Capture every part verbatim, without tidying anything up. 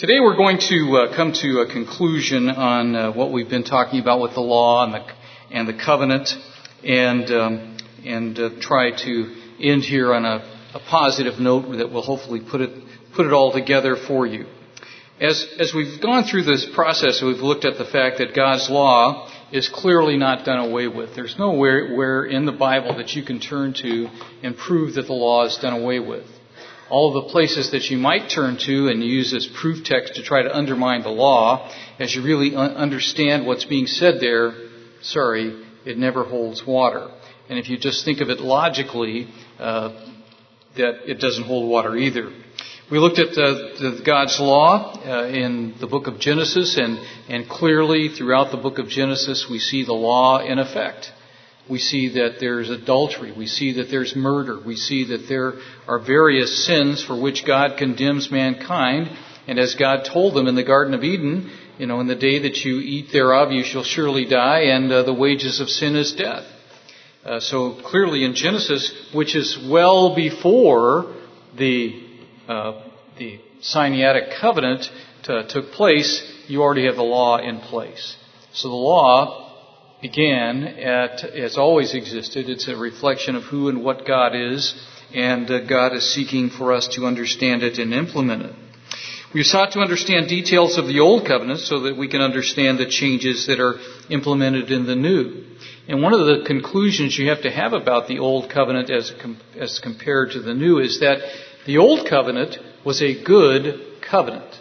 Today we're going to uh, come to a conclusion on uh, what we've been talking about with the law and the and the covenant, and um, and uh, try to end here on a, a positive note that will hopefully put it put it all together for you. As as we've gone through this process, we've looked at the fact that God's law is clearly not done away with. There's nowhere where in the Bible that you can turn to and prove that the law is done away with. All of the places that you might turn to and use as proof text to try to undermine the law, as you really un- understand what's being said there, sorry, it never holds water. And if you just think of it logically, uh, that it doesn't hold water either. We looked at uh, the God's law uh, in the book of Genesis, and, and clearly throughout the book of Genesis we see the law in effect. We see that there's adultery. We see that there's murder. We see that there are various sins for which God condemns mankind. And as God told them in the Garden of Eden, you know, in the day that you eat thereof, you shall surely die, and uh, the wages of sin is death. Uh, so clearly in Genesis, which is well before the uh, the Sinaitic covenant t- took place, you already have the law in place. So the law began at, has always existed. It's a reflection of who and what God is, and uh, God is seeking for us to understand it and implement it. We sought to understand details of the Old Covenant so that we can understand the changes that are implemented in the New. And one of the conclusions you have to have about the Old Covenant as, as compared to the New is that the Old Covenant was a good covenant.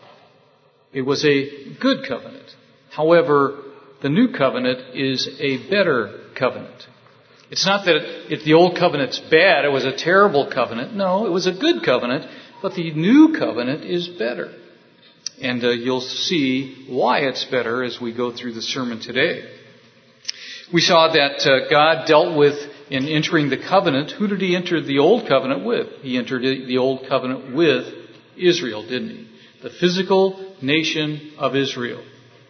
It was a good covenant. However, the New Covenant is a better covenant. It's not that if the Old Covenant's bad, it was a terrible covenant. No, it was a good covenant, but the New Covenant is better. And uh, you'll see why it's better as we go through the sermon today. We saw that uh, God dealt with, in entering the covenant, who did he enter the Old Covenant with? He entered the Old Covenant with Israel, didn't he? The physical nation of Israel.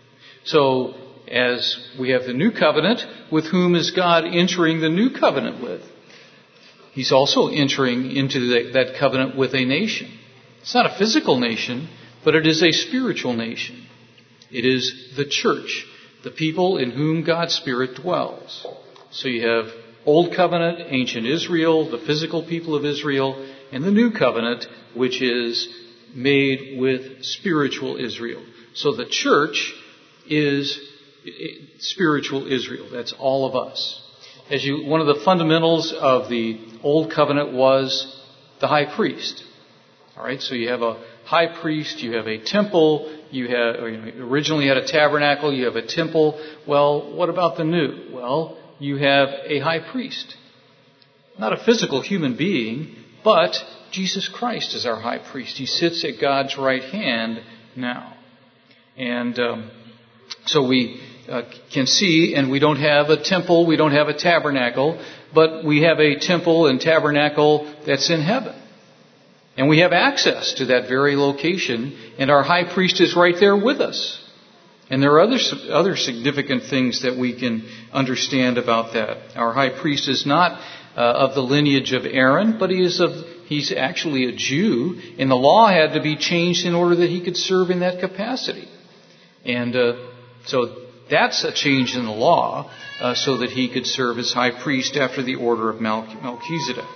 So, as we have the New Covenant, with whom is God entering the New Covenant with? He's also entering into the, that covenant with a nation. It's not a physical nation, but it is a spiritual nation. It is the church, the people in whom God's Spirit dwells. So you have Old Covenant, ancient Israel, the physical people of Israel, and the New Covenant, which is made with spiritual Israel. So the church is spiritual Israel. That's all of us. As you, one of the fundamentals of the Old Covenant was the high priest. All right, so you have a high priest, you have a temple, you have or you originally had a tabernacle, you have a temple. Well, what about the new? Well, you have a high priest, not a physical human being, but Jesus Christ is our high priest. He sits at God's right hand now, and um, so we. Uh, can see, and we don't have a temple, we don't have a tabernacle, but we have a temple and tabernacle that's in heaven. And we have access to that very location, and our high priest is right there with us. And there are other other significant things that we can understand about that. Our high priest is not uh, of the lineage of Aaron, but he is of he's actually a Jew, and the law had to be changed in order that he could serve in that capacity. And uh, so that's a change in the law, uh, so that he could serve as high priest after the order of Melchizedek.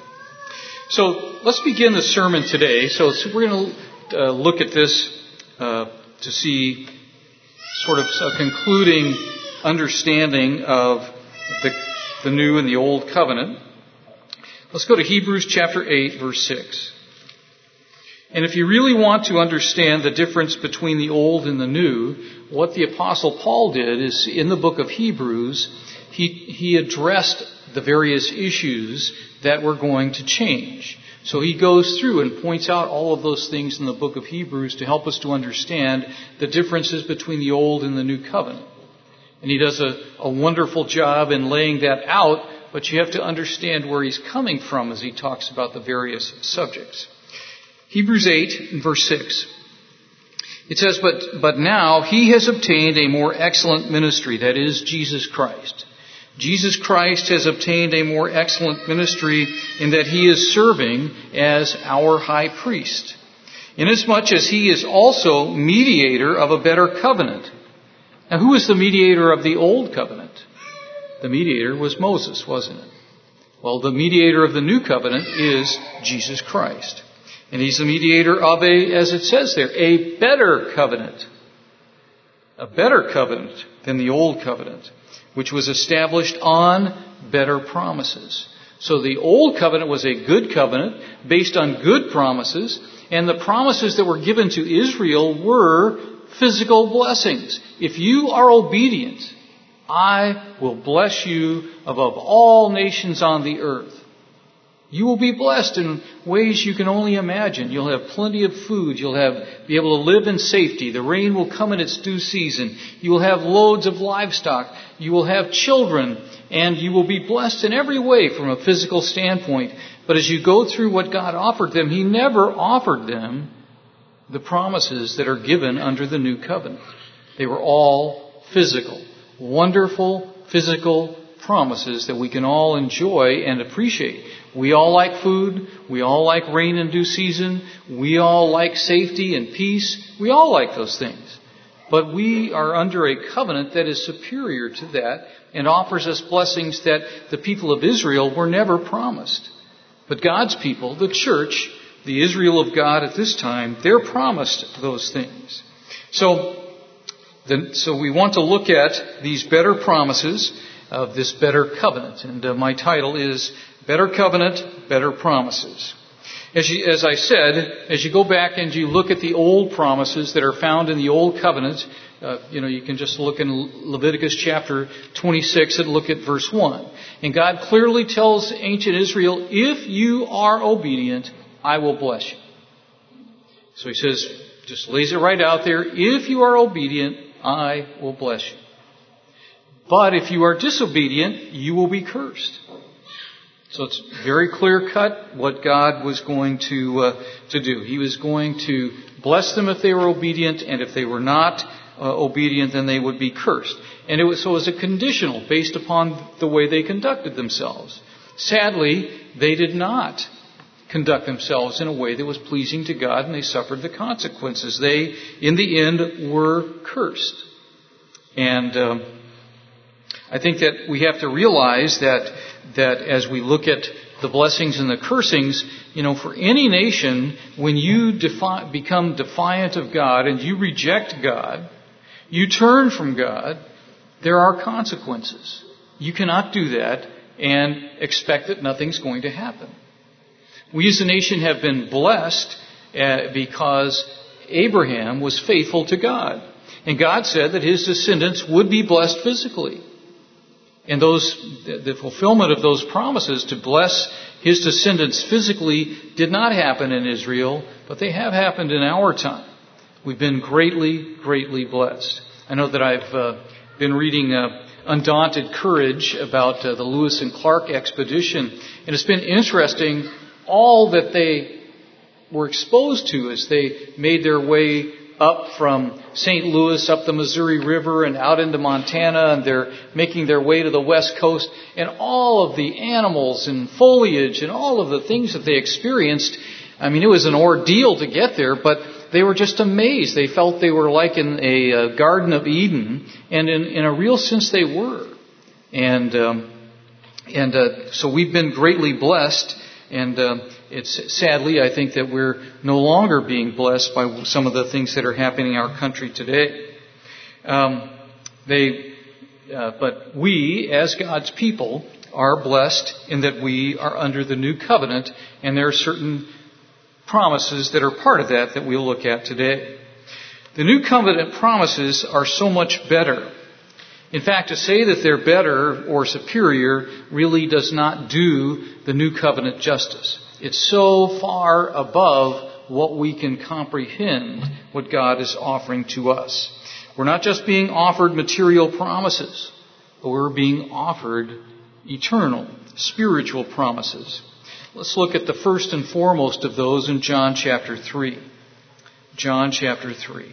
So let's begin the sermon today. So, so we're going to uh, look at this uh, to see sort of a concluding understanding of the, the new and the old covenant. Let's go to Hebrews chapter eight, verse six. And if you really want to understand the difference between the old and the new, what the Apostle Paul did is in the book of Hebrews, he, he addressed the various issues that were going to change. So he goes through and points out all of those things in the book of Hebrews to help us to understand the differences between the old and the new covenant. And he does a, a wonderful job in laying that out, but you have to understand where he's coming from as he talks about the various subjects. Hebrews eight, verse six. It says, but, but now he has obtained a more excellent ministry, that is, Jesus Christ. Jesus Christ has obtained a more excellent ministry in that he is serving as our high priest. inasmuch as he is also mediator of a better covenant. Now, who was the mediator of the old covenant? The mediator was Moses, wasn't it? Well, the mediator of the new covenant is Jesus Christ. And he's the mediator of a, as it says there, a better covenant. A better covenant than the old covenant, which was established on better promises. So the old covenant was a good covenant based on good promises, and the promises that were given to Israel were physical blessings. If you are obedient, I will bless you above all nations on the earth. You will be blessed in ways you can only imagine. You'll have plenty of food. You'll have be able to live in safety. The rain will come in its due season. You will have loads of livestock. You will have children. And you will be blessed in every way from a physical standpoint. But as you go through what God offered them, He never offered them the promises that are given under the new covenant. They were all physical. Wonderful physical promises that we can all enjoy and appreciate. We all like food. We all like rain in due season. We all like safety and peace. We all like those things. But we are under a covenant that is superior to that and offers us blessings that the people of Israel were never promised. But God's people, the church, the Israel of God at this time, they're promised those things. So, the, so we want to look at these better promises of this better covenant. And uh, my title is Better Covenant, Better Promises. As, you, as I said, as you go back and you look at the old promises that are found in the old covenant, uh, you know, you can just look in Leviticus chapter twenty-six and look at verse one. And God clearly tells ancient Israel, if you are obedient, I will bless you. So He says, just lays it right out there, if you are obedient, I will bless you. But if you are disobedient, you will be cursed. So it's very clear cut what God was going to uh, to do. He was going to bless them if they were obedient, and if they were not uh, obedient, then they would be cursed. And it was so it was a conditional based upon the way they conducted themselves. Sadly, they did not conduct themselves in a way that was pleasing to God, and they suffered the consequences. They, in the end, were cursed. And um, I think that we have to realize that that as we look at the blessings and the cursings, you know, for any nation, when you defi- become defiant of God and you reject God, you turn from God, there are consequences. You cannot do that and expect that nothing's going to happen. We as a nation have been blessed uh, because Abraham was faithful to God. And God said that his descendants would be blessed physically. And those, the fulfillment of those promises to bless his descendants physically did not happen in Israel, but they have happened in our time. We've been greatly, greatly blessed. I know that I've uh, been reading uh, Undaunted Courage about uh, the Lewis and Clark expedition, and it's been interesting all that they were exposed to as they made their way up from Saint Louis, up the Missouri River and out into Montana, and they're making their way to the West Coast, and all of the animals and foliage and all of the things that they experienced. I mean, it was an ordeal to get there, but they were just amazed. They felt they were like in a uh, Garden of Eden, and in, in a real sense they were. And um, and uh, so we've been greatly blessed, and uh, It's sadly, I think that we're no longer being blessed by some of the things that are happening in our country today. Um, they, uh, but we, as God's people, are blessed in that we are under the new covenant, and there are certain promises that are part of that that we'll look at today. The new covenant promises are so much better. In fact, to say that they're better or superior really does not do the new covenant justice. It's so far above what we can comprehend what God is offering to us. We're not just being offered material promises, but we're being offered eternal, spiritual promises. Let's look at the first and foremost of those in John chapter three. John chapter three.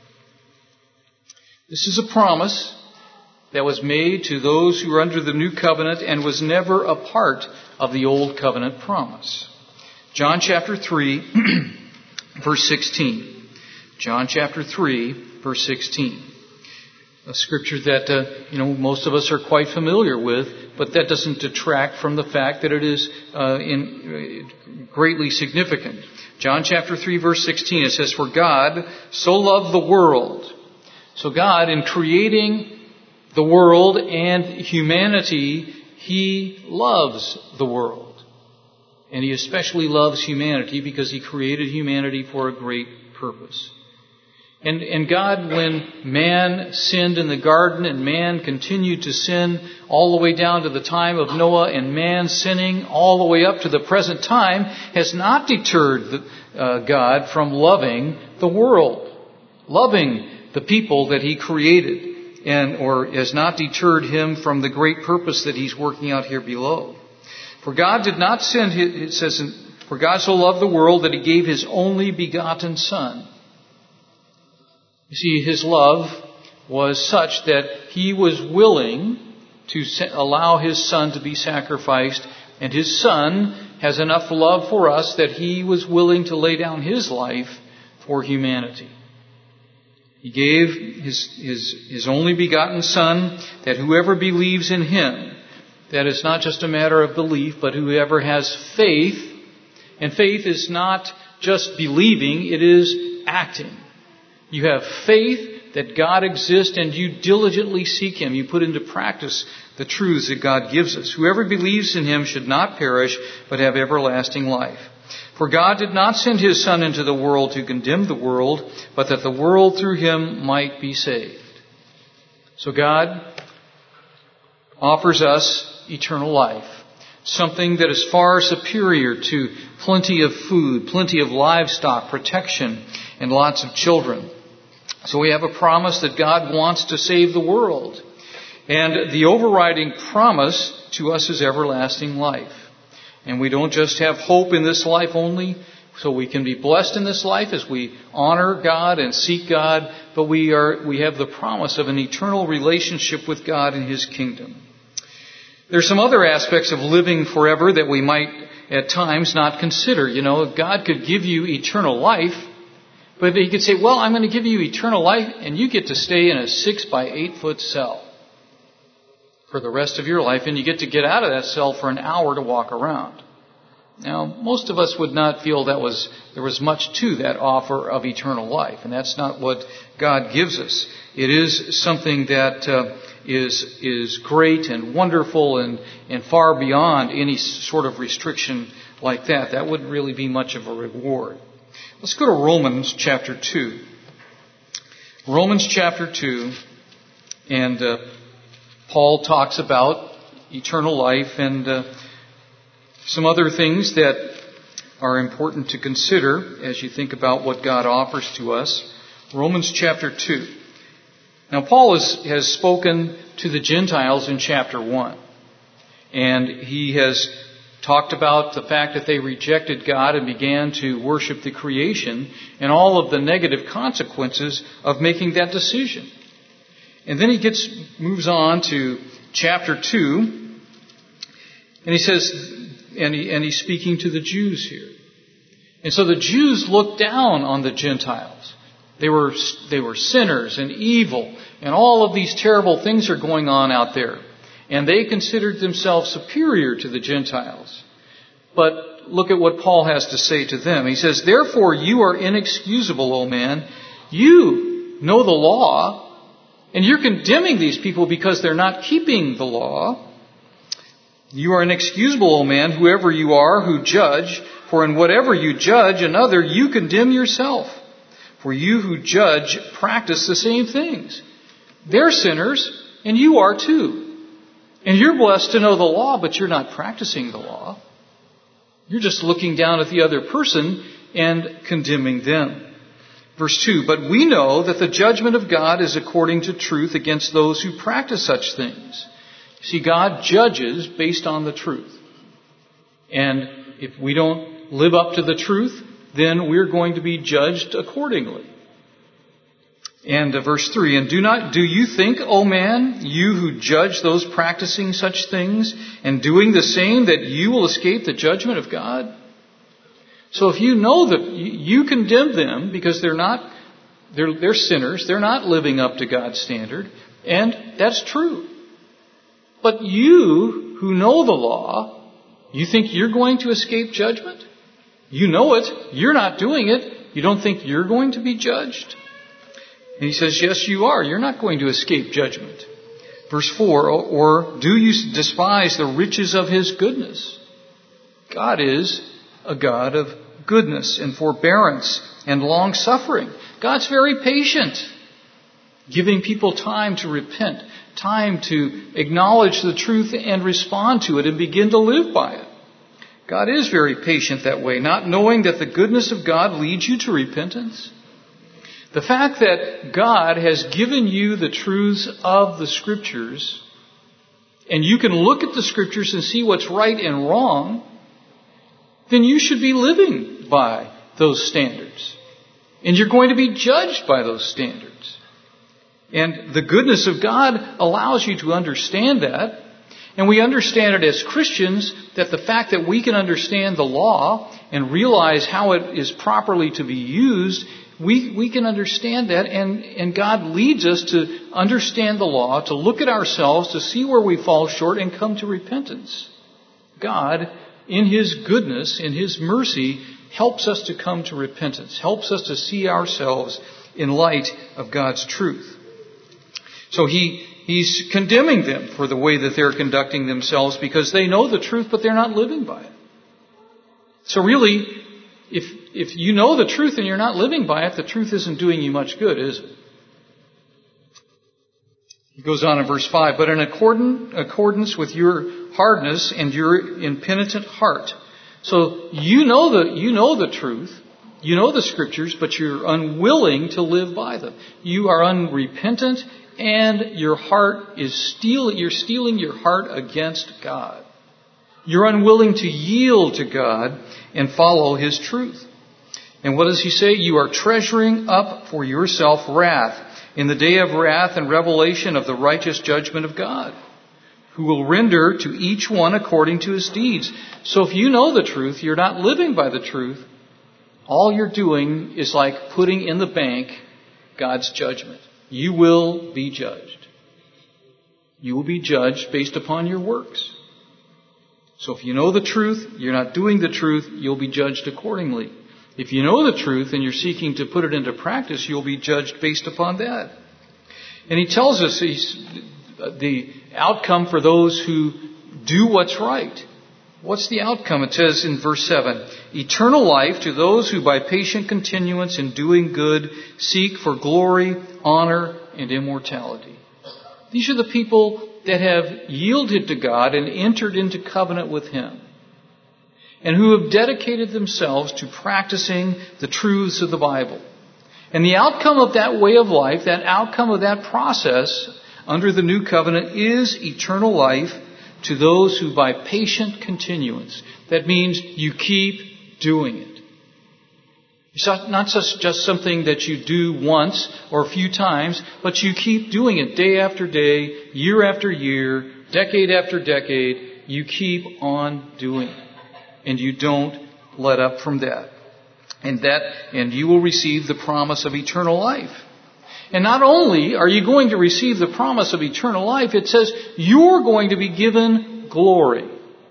This is a promise that was made to those who are under the new covenant and was never a part of the old covenant promise. John chapter three, verse sixteen. John chapter three, verse sixteen. A scripture that, uh, you know, most of us are quite familiar with, but that doesn't detract from the fact that it is uh, in, uh, greatly significant. John chapter three, verse sixteen, it says, "For God so loved the world." So God, in creating the world and humanity, He loves the world. And He especially loves humanity because He created humanity for a great purpose. And, and God, when man sinned in the garden and man continued to sin all the way down to the time of Noah, and man sinning all the way up to the present time, has not deterred the, uh, God from loving the world, loving the people that He created, and or has not deterred Him from the great purpose that He's working out here below. For God did not send His, it says, "For God so loved the world that He gave His only begotten Son." You see, His love was such that He was willing to allow His Son to be sacrificed, and His Son has enough love for us that He was willing to lay down His life for humanity. He gave His, His, His only begotten Son, that whoever believes in Him, that it's not just a matter of belief, but whoever has faith, and faith is not just believing, it is acting. You have faith that God exists and you diligently seek Him. You put into practice the truths that God gives us. Whoever believes in Him should not perish, but have everlasting life. For God did not send His Son into the world to condemn the world, but that the world through Him might be saved. So God offers us eternal life. Something that is far superior to plenty of food, plenty of livestock, protection, and lots of children. So we have a promise that God wants to save the world. And the overriding promise to us is everlasting life. And we don't just have hope in this life only, so we can be blessed in this life as we honor God and seek God, but we are we have the promise of an eternal relationship with God in His kingdom. There's some other aspects of living forever that we might at times not consider. You know, God could give you eternal life, but He could say, well, I'm going to give you eternal life, and you get to stay in a six by eight foot cell for the rest of your life, and you get to get out of that cell for an hour to walk around. Now, most of us would not feel that was there was much to that offer of eternal life, and that's not what God gives us. It is something that uh, is is great and wonderful and, and far beyond any sort of restriction like that. That wouldn't really be much of a reward. Let's go to Romans chapter two. Romans chapter two, and uh, Paul talks about eternal life and uh, some other things that are important to consider as you think about what God offers to us. Romans chapter two. Now, Paul is, has spoken to the Gentiles in chapter one, and he has talked about the fact that they rejected God and began to worship the creation and all of the negative consequences of making that decision. And then he gets moves on to chapter two, and he says, and, he, and he's speaking to the Jews here. And so the Jews looked down on the Gentiles. They were they were sinners and evil, and all of these terrible things are going on out there. And they considered themselves superior to the Gentiles. But look at what Paul has to say to them. He says, therefore you are inexcusable, O man. You know the law, and you're condemning these people because they're not keeping the law. You are inexcusable, O man, whoever you are who judge, for in whatever you judge another, you condemn yourself. For you who judge practice the same things. They're sinners, and you are too. And you're blessed to know the law, but you're not practicing the law. You're just looking down at the other person and condemning them. Verse two, but we know that the judgment of God is according to truth against those who practice such things. See, God judges based on the truth. And if we don't live up to the truth, then we're going to be judged accordingly. And uh, verse three, and do not, do you think, O man, you who judge those practicing such things and doing the same, that you will escape the judgment of God? So if you know that you condemn them because they're not, they're, they're sinners, they're not living up to God's standard, and that's true. But you, who know the law, you think you're going to escape judgment? You know it. You're not doing it. You don't think you're going to be judged? And he says, yes, you are. You're not going to escape judgment. Verse four, or do you despise the riches of His goodness? God is a God of goodness and forbearance and long suffering. God's very patient, giving people time to repent, time to acknowledge the truth and respond to it and begin to live by it. God is very patient that way, not knowing that the goodness of God leads you to repentance. The fact that God has given you the truths of the Scriptures, and you can look at the Scriptures and see what's right and wrong, then you should be living by those standards. And you're going to be judged by those standards. And the goodness of God allows you to understand that. And we understand it as Christians, that the fact that we can understand the law and realize how it is properly to be used, we, we can understand that. And, and God leads us to understand the law, to look at ourselves, to see where we fall short and come to repentance. God, in His goodness, in His mercy, helps us to come to repentance, helps us to see ourselves in light of God's truth. So he he's condemning them for the way that they're conducting themselves because they know the truth, but they're not living by it. So really, if if you know the truth and you're not living by it, the truth isn't doing you much good, is it? He goes on in verse five, but in accordance, accordance with your hardness and your impenitent heart. So you know the you know the truth, you know the Scriptures, but you're unwilling to live by them. You are unrepentant, and your heart is steal. You're stealing your heart against God. You're unwilling to yield to God and follow His truth. And what does He say? You are treasuring up for yourself wrath in the day of wrath and revelation of the righteous judgment of God, who will render to each one according to his deeds. So if you know the truth, you're not living by the truth, all you're doing is like putting in the bank God's judgment. You will be judged. You will be judged based upon your works. So if you know the truth, you're not doing the truth, you'll be judged accordingly. If you know the truth and you're seeking to put it into practice, you'll be judged based upon that. And he tells us he's, the outcome for those who do what's right. What's the outcome? It says in verse seven, eternal life to those who by patient continuance in doing good seek for glory, honor, and immortality. These are the people that have yielded to God and entered into covenant with Him, and who have dedicated themselves to practicing the truths of the Bible. And the outcome of that way of life, that outcome of that process under the new covenant, is eternal life to those who by patient continuance. That means you keep doing it. It's not just something that you do once or a few times, but you keep doing it day after day, year after year, decade after decade. You keep on doing it. And you don't let up from that. And that, and you will receive the promise of eternal life. And not only are you going to receive the promise of eternal life, it says you're going to be given glory.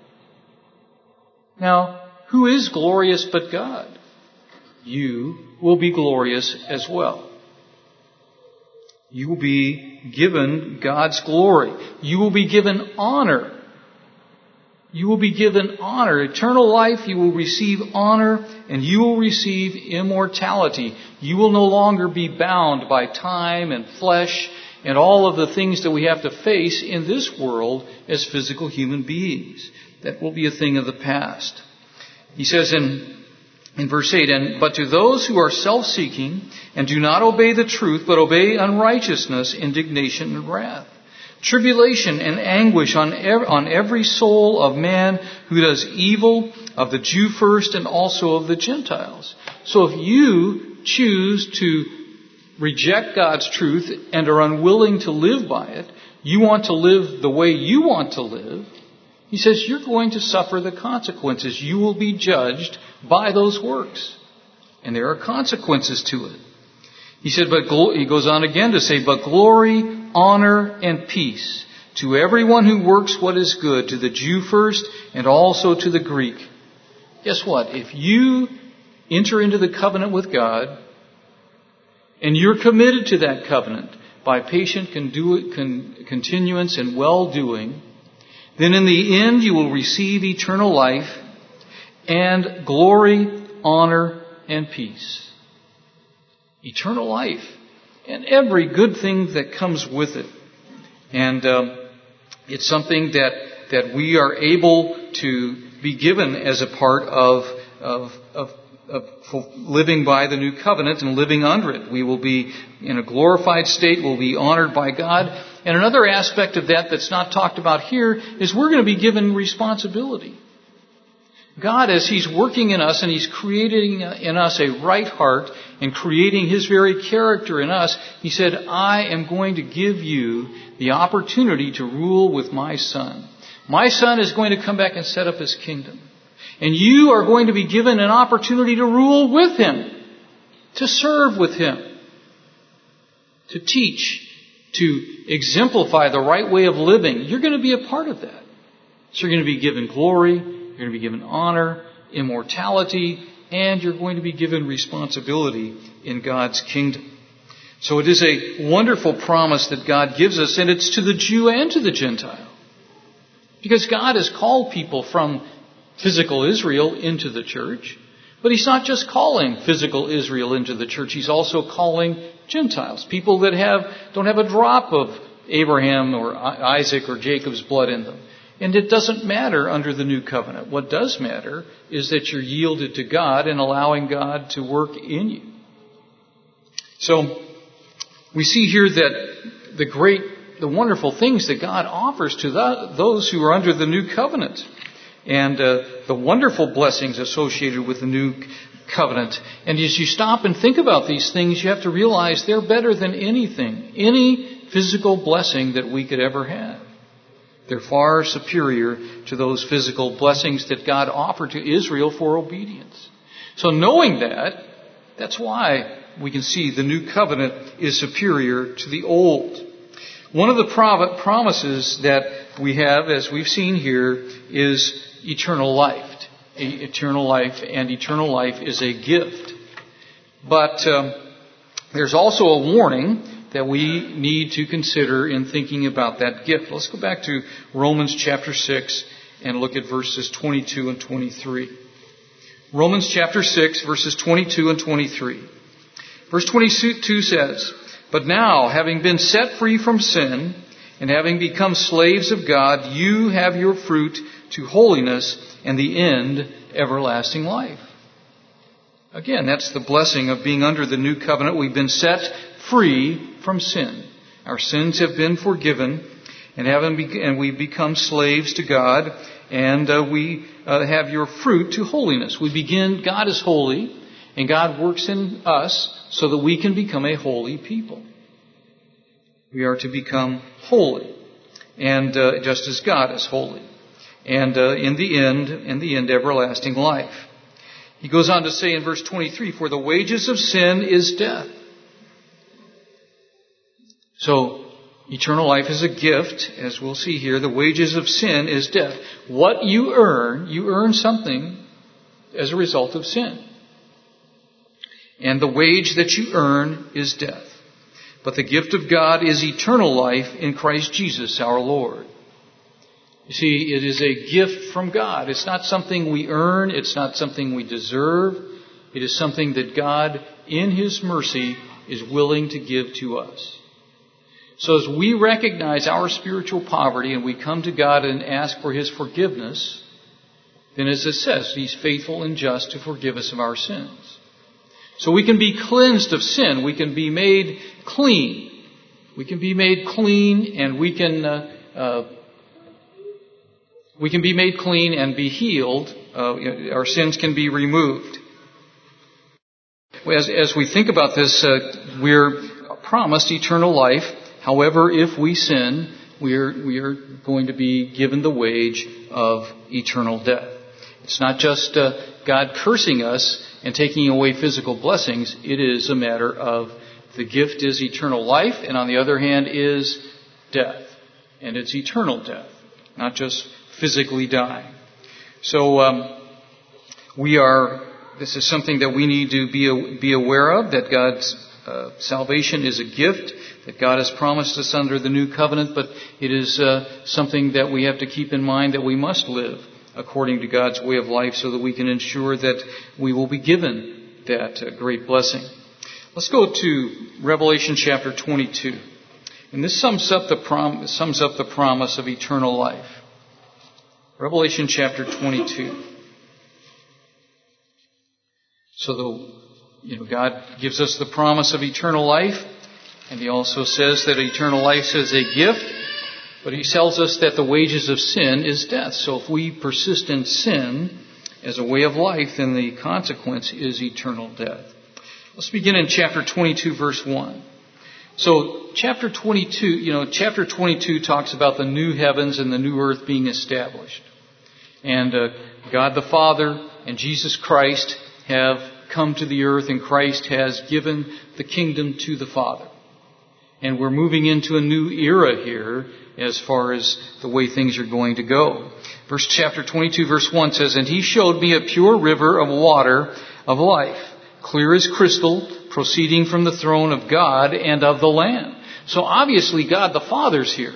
Now, who is glorious but God? You will be glorious as well. You will be given God's glory. You will be given honor. You will be given honor. Eternal life, you will receive honor, and you will receive immortality. You will no longer be bound by time and flesh and all of the things that we have to face in this world as physical human beings. That will be a thing of the past. He says in, in verse eight, and but to those who are self-seeking and do not obey the truth, but obey unrighteousness, indignation and wrath. Tribulation and anguish on every, on every soul of man who does evil, of the Jew first and also of the Gentiles. So if you choose to reject God's truth and are unwilling to live by it, you want to live the way you want to live, He says, you're going to suffer the consequences. You will be judged by those works. And there are consequences to it. He said, but gl- he goes on again to say, but glory, honor, and peace to everyone who works what is good, to the Jew first and also to the Greek. Guess what? If you enter into the covenant with God, and you're committed to that covenant by patient condu- con- continuance and well-doing, then in the end you will receive eternal life and glory, honor, and peace. Eternal life and every good thing that comes with it. And um, it's something that, that we are able to be given as a part of, of, of Of living by the new covenant and living under it. We will be in a glorified state. We'll be honored by God. And another aspect of that that's not talked about here is we're going to be given responsibility. God, as He's working in us and He's creating in us a right heart and creating His very character in us, He said, I am going to give you the opportunity to rule with my Son. My Son is going to come back and set up His kingdom. And you are going to be given an opportunity to rule with Him, to serve with Him, to teach, to exemplify the right way of living. You're going to be a part of that. So you're going to be given glory, you're going to be given honor, immortality, and you're going to be given responsibility in God's kingdom. So it is a wonderful promise that God gives us, and it's to the Jew and to the Gentile. Because God has called people from physical Israel into the church. But He's not just calling physical Israel into the church. He's also calling Gentiles. People that have don't have a drop of Abraham or Isaac or Jacob's blood in them. And it doesn't matter under the new covenant. What does matter is that you're yielded to God and allowing God to work in you. So we see here that the great, the wonderful things that God offers to the, those who are under the new covenant. And uh, the wonderful blessings associated with the new covenant. And as you stop and think about these things, you have to realize they're better than anything, any physical blessing that we could ever have. They're far superior to those physical blessings that God offered to Israel for obedience. So knowing that, that's why we can see the new covenant is superior to the old. One of the promises that we have, as we've seen here, is eternal life. Eternal life, and eternal life is a gift. But um, there's also a warning that we need to consider in thinking about that gift. Let's go back to Romans chapter six and look at verses twenty-two and twenty-three. Romans chapter six, verses twenty-two and twenty-three. Verse twenty-two says, but now, having been set free from sin, and having become slaves of God, you have your fruit to holiness, and the end, everlasting life. Again, that's the blessing of being under the new covenant. We've been set free from sin. Our sins have been forgiven, and having be- and we've become slaves to God, and uh, we uh, have your fruit to holiness. We begin, God is holy, and God works in us so that we can become a holy people. We are to become holy, and uh, just as God is holy. And uh, in the end, in the end, everlasting life. He goes on to say in verse twenty-three, for the wages of sin is death. So, eternal life is a gift, as we'll see here. The wages of sin is death. What you earn, you earn something as a result of sin. And the wage that you earn is death. But the gift of God is eternal life in Christ Jesus our Lord. You see, it is a gift from God. It's not something we earn. It's not something we deserve. It is something that God, in His mercy, is willing to give to us. So as we recognize our spiritual poverty and we come to God and ask for His forgiveness, then as it says, He's faithful and just to forgive us of our sins. So we can be cleansed of sin. We can be made clean. We can be made clean and we can... Uh, uh, We can be made clean and be healed. Uh, our sins can be removed. As, as we think about this, uh, we're promised eternal life. However, if we sin, we are, we are going to be given the wage of eternal death. It's not just uh, God cursing us and taking away physical blessings. It is a matter of the gift is eternal life, and on the other hand is death. And it's eternal death, not just physically dying. So um, we are, this is something that we need to be, be aware of, that God's uh, salvation is a gift that God has promised us under the new covenant, but it is uh, something that we have to keep in mind that we must live according to God's way of life so that we can ensure that we will be given that uh, great blessing. Let's go to Revelation chapter twenty-two. And this sums up the prom- sums up the promise of eternal life. Revelation chapter twenty-two. So the, you know, God gives us the promise of eternal life, and He also says that eternal life is a gift, but He tells us that the wages of sin is death. So if we persist in sin as a way of life, then the consequence is eternal death. Let's begin in chapter twenty-two, verse one. So chapter twenty-two, you know, chapter twenty-two talks about the new heavens and the new earth being established. And uh, God the Father and Jesus Christ have come to the earth, and Christ has given the kingdom to the Father. And we're moving into a new era here as far as the way things are going to go. Verse chapter twenty-two, verse one says, "And He showed me a pure river of water of life, clear as crystal, proceeding from the throne of God and of the Lamb." So obviously God the Father's here.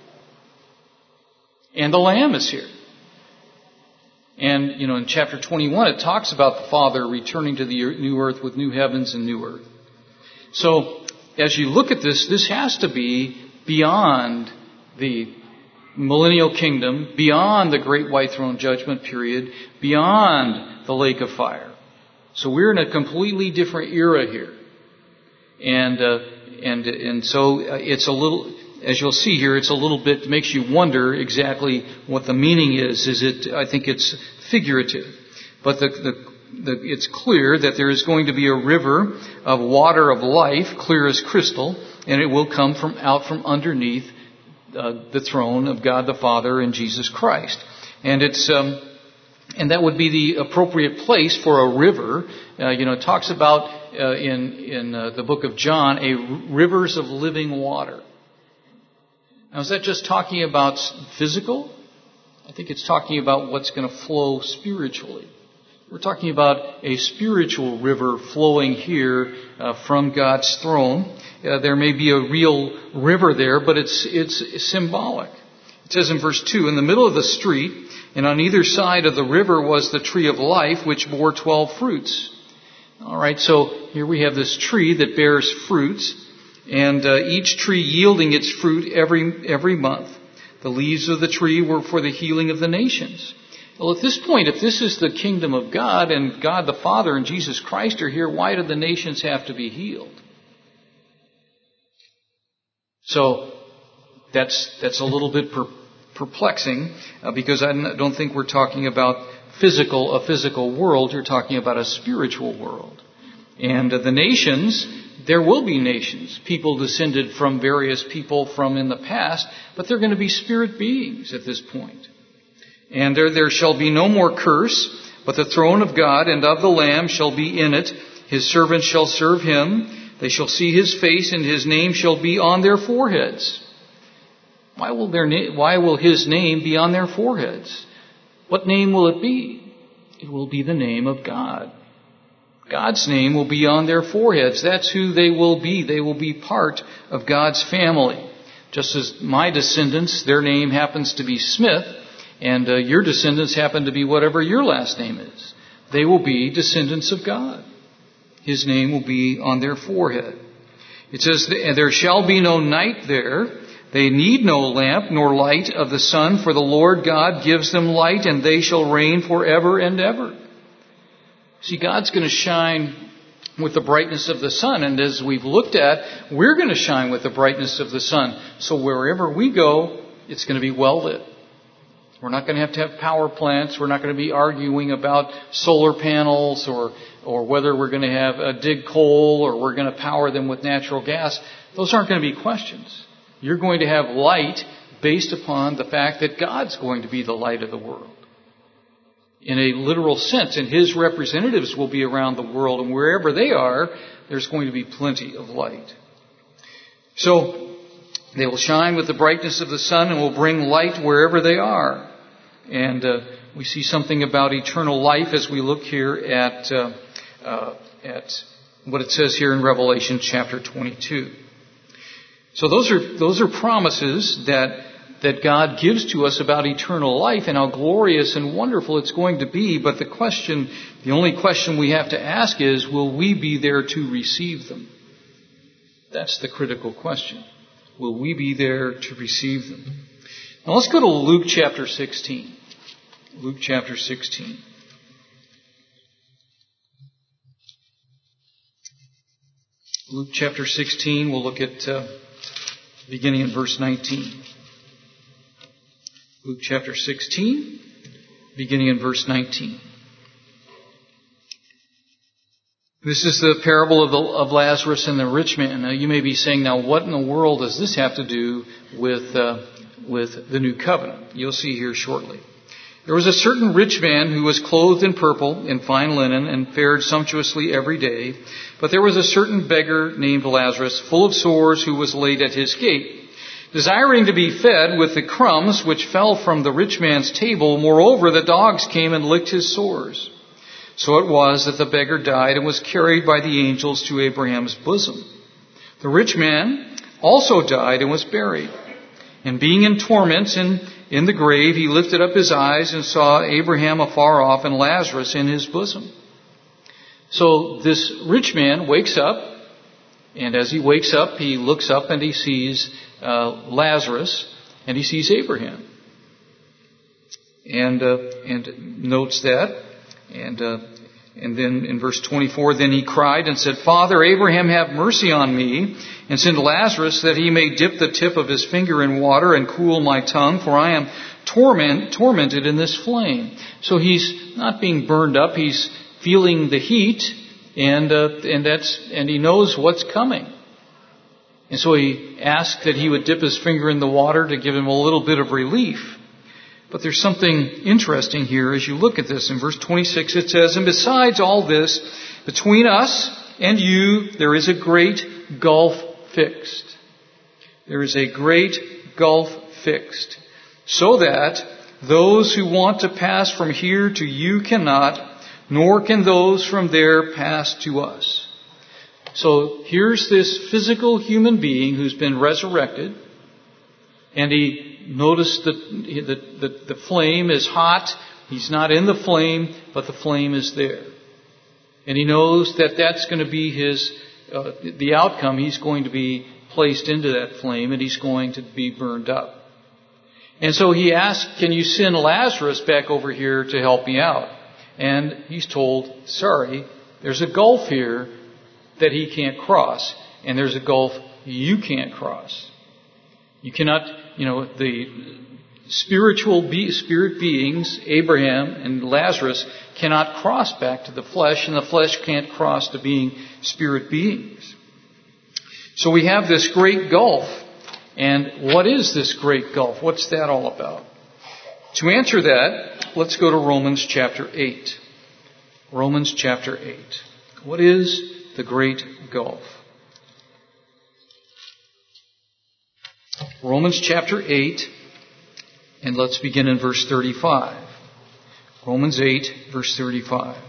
And the Lamb is here. And, you know, in chapter twenty-one it talks about the Father returning to the new earth with new heavens and new earth. So as you look at this, this has to be beyond the millennial kingdom, beyond the great white throne judgment period, beyond the lake of fire. So we're in a completely different era here. And, uh, and, and so it's a little, as you'll see here, it's a little bit, makes you wonder exactly what the meaning is. Is it, I think it's figurative. But the, the, the, it's clear that there is going to be a river of water of life, clear as crystal, and it will come from, out from underneath uh, the throne of God the Father and Jesus Christ. And it's, um, And that would be the appropriate place for a river. Uh, you know, it talks about uh, in in uh, the book of John, a r- rivers of living water. Now, is that just talking about physical? I think it's talking about what's going to flow spiritually. We're talking about a spiritual river flowing here uh, from God's throne. Uh, there may be a real river there, but it's it's symbolic. It says in verse two, "In the middle of the street, and on either side of the river was the tree of life, which bore twelve fruits." All right, so here we have this tree that bears fruits, and uh, each tree yielding its fruit every every month. The leaves of the tree were for the healing of the nations. Well, at this point, if this is the kingdom of God, and God the Father and Jesus Christ are here, why do the nations have to be healed? So that's that's a little bit per- perplexing, uh, because I don't think we're talking about physical a physical world. You're talking about a spiritual world. And uh, the nations, there will be nations, people descended from various people from in the past, but they're going to be spirit beings at this point. And there there shall be no more curse, but the throne of God and of the Lamb shall be in it. His servants shall serve Him. They shall see His face, and His name shall be on their foreheads. Why will their na- why will His name be on their foreheads? What name will it be? It will be the name of God. God's name will be on their foreheads. That's who they will be. They will be part of God's family. Just as my descendants, their name happens to be Smith, and uh, your descendants happen to be whatever your last name is. They will be descendants of God. His name will be on their forehead. It says, "And there shall be no night there. They need no lamp nor light of the sun, for the Lord God gives them light, and they shall reign forever and ever." See, God's going to shine with the brightness of the sun, and as we've looked at, we're going to shine with the brightness of the sun. So wherever we go, it's going to be well lit. We're not going to have to have power plants. We're not going to be arguing about solar panels or or whether we're going to have a dig coal or we're going to power them with natural gas. Those aren't going to be questions. You're going to have light based upon the fact that God's going to be the light of the world. In a literal sense, and His representatives will be around the world, and wherever they are, there's going to be plenty of light. So, they will shine with the brightness of the sun and will bring light wherever they are. And uh, we see something about eternal life as we look here at uh, uh, at what it says here in Revelation chapter twenty-two. So those are those are promises that that God gives to us about eternal life and how glorious and wonderful it's going to be. But the question, the only question we have to ask is, will we be there to receive them? That's the critical question. Will we be there to receive them? Now let's go to Luke chapter sixteen. Luke chapter sixteen. Luke chapter sixteen, we'll look at uh, beginning in verse nineteen. Luke chapter sixteen, beginning in verse nineteen. This is the parable of, the, of Lazarus and the rich man. Now you may be saying, now what in the world does this have to do with uh, with the new covenant? You'll see here shortly. There was a certain rich man who was clothed in purple and fine linen and fared sumptuously every day. But there was a certain beggar named Lazarus, full of sores, who was laid at his gate, desiring to be fed with the crumbs which fell from the rich man's table. Moreover, the dogs came and licked his sores. So it was that the beggar died and was carried by the angels to Abraham's bosom. The rich man also died and was buried. And being in torments in, in the grave, he lifted up his eyes and saw Abraham afar off and Lazarus in his bosom. So this rich man wakes up, and as he wakes up, he looks up and he sees uh, Lazarus, and he sees Abraham. And, uh, and notes that. And uh, and then in verse twenty-four, then he cried and said, Father, Abraham, have mercy on me, and send Lazarus that he may dip the tip of his finger in water and cool my tongue, for I am torment, tormented in this flame. So he's not being burned up, he's feeling the heat, and uh, and that's and he knows what's coming. And so he asked that he would dip his finger in the water to give him a little bit of relief. But there's something interesting here as you look at this. In verse twenty-six it says, and besides all this, between us and you there is a great gulf fixed. There is a great gulf fixed, so that those who want to pass from here to you cannot, nor can those from there pass to us. So here's this physical human being who's been resurrected, and he noticed that the, the, the flame is hot. He's not in the flame, but the flame is there. And he knows that that's going to be his, uh, the outcome. He's going to be placed into that flame, and he's going to be burned up. And so he asks, can you send Lazarus back over here to help me out? And he's told, sorry, there's a gulf here that he can't cross, and there's a gulf you can't cross. You cannot, you know, the spiritual be- spirit beings, Abraham and Lazarus, cannot cross back to the flesh, and the flesh can't cross to being spirit beings. So we have this great gulf. And what is this great gulf? What's that all about? To answer that, let's go to Romans chapter eight. Romans chapter eight. What is the great gulf? Romans chapter eight, and let's begin in verse thirty-five. Romans eight, verse thirty-five.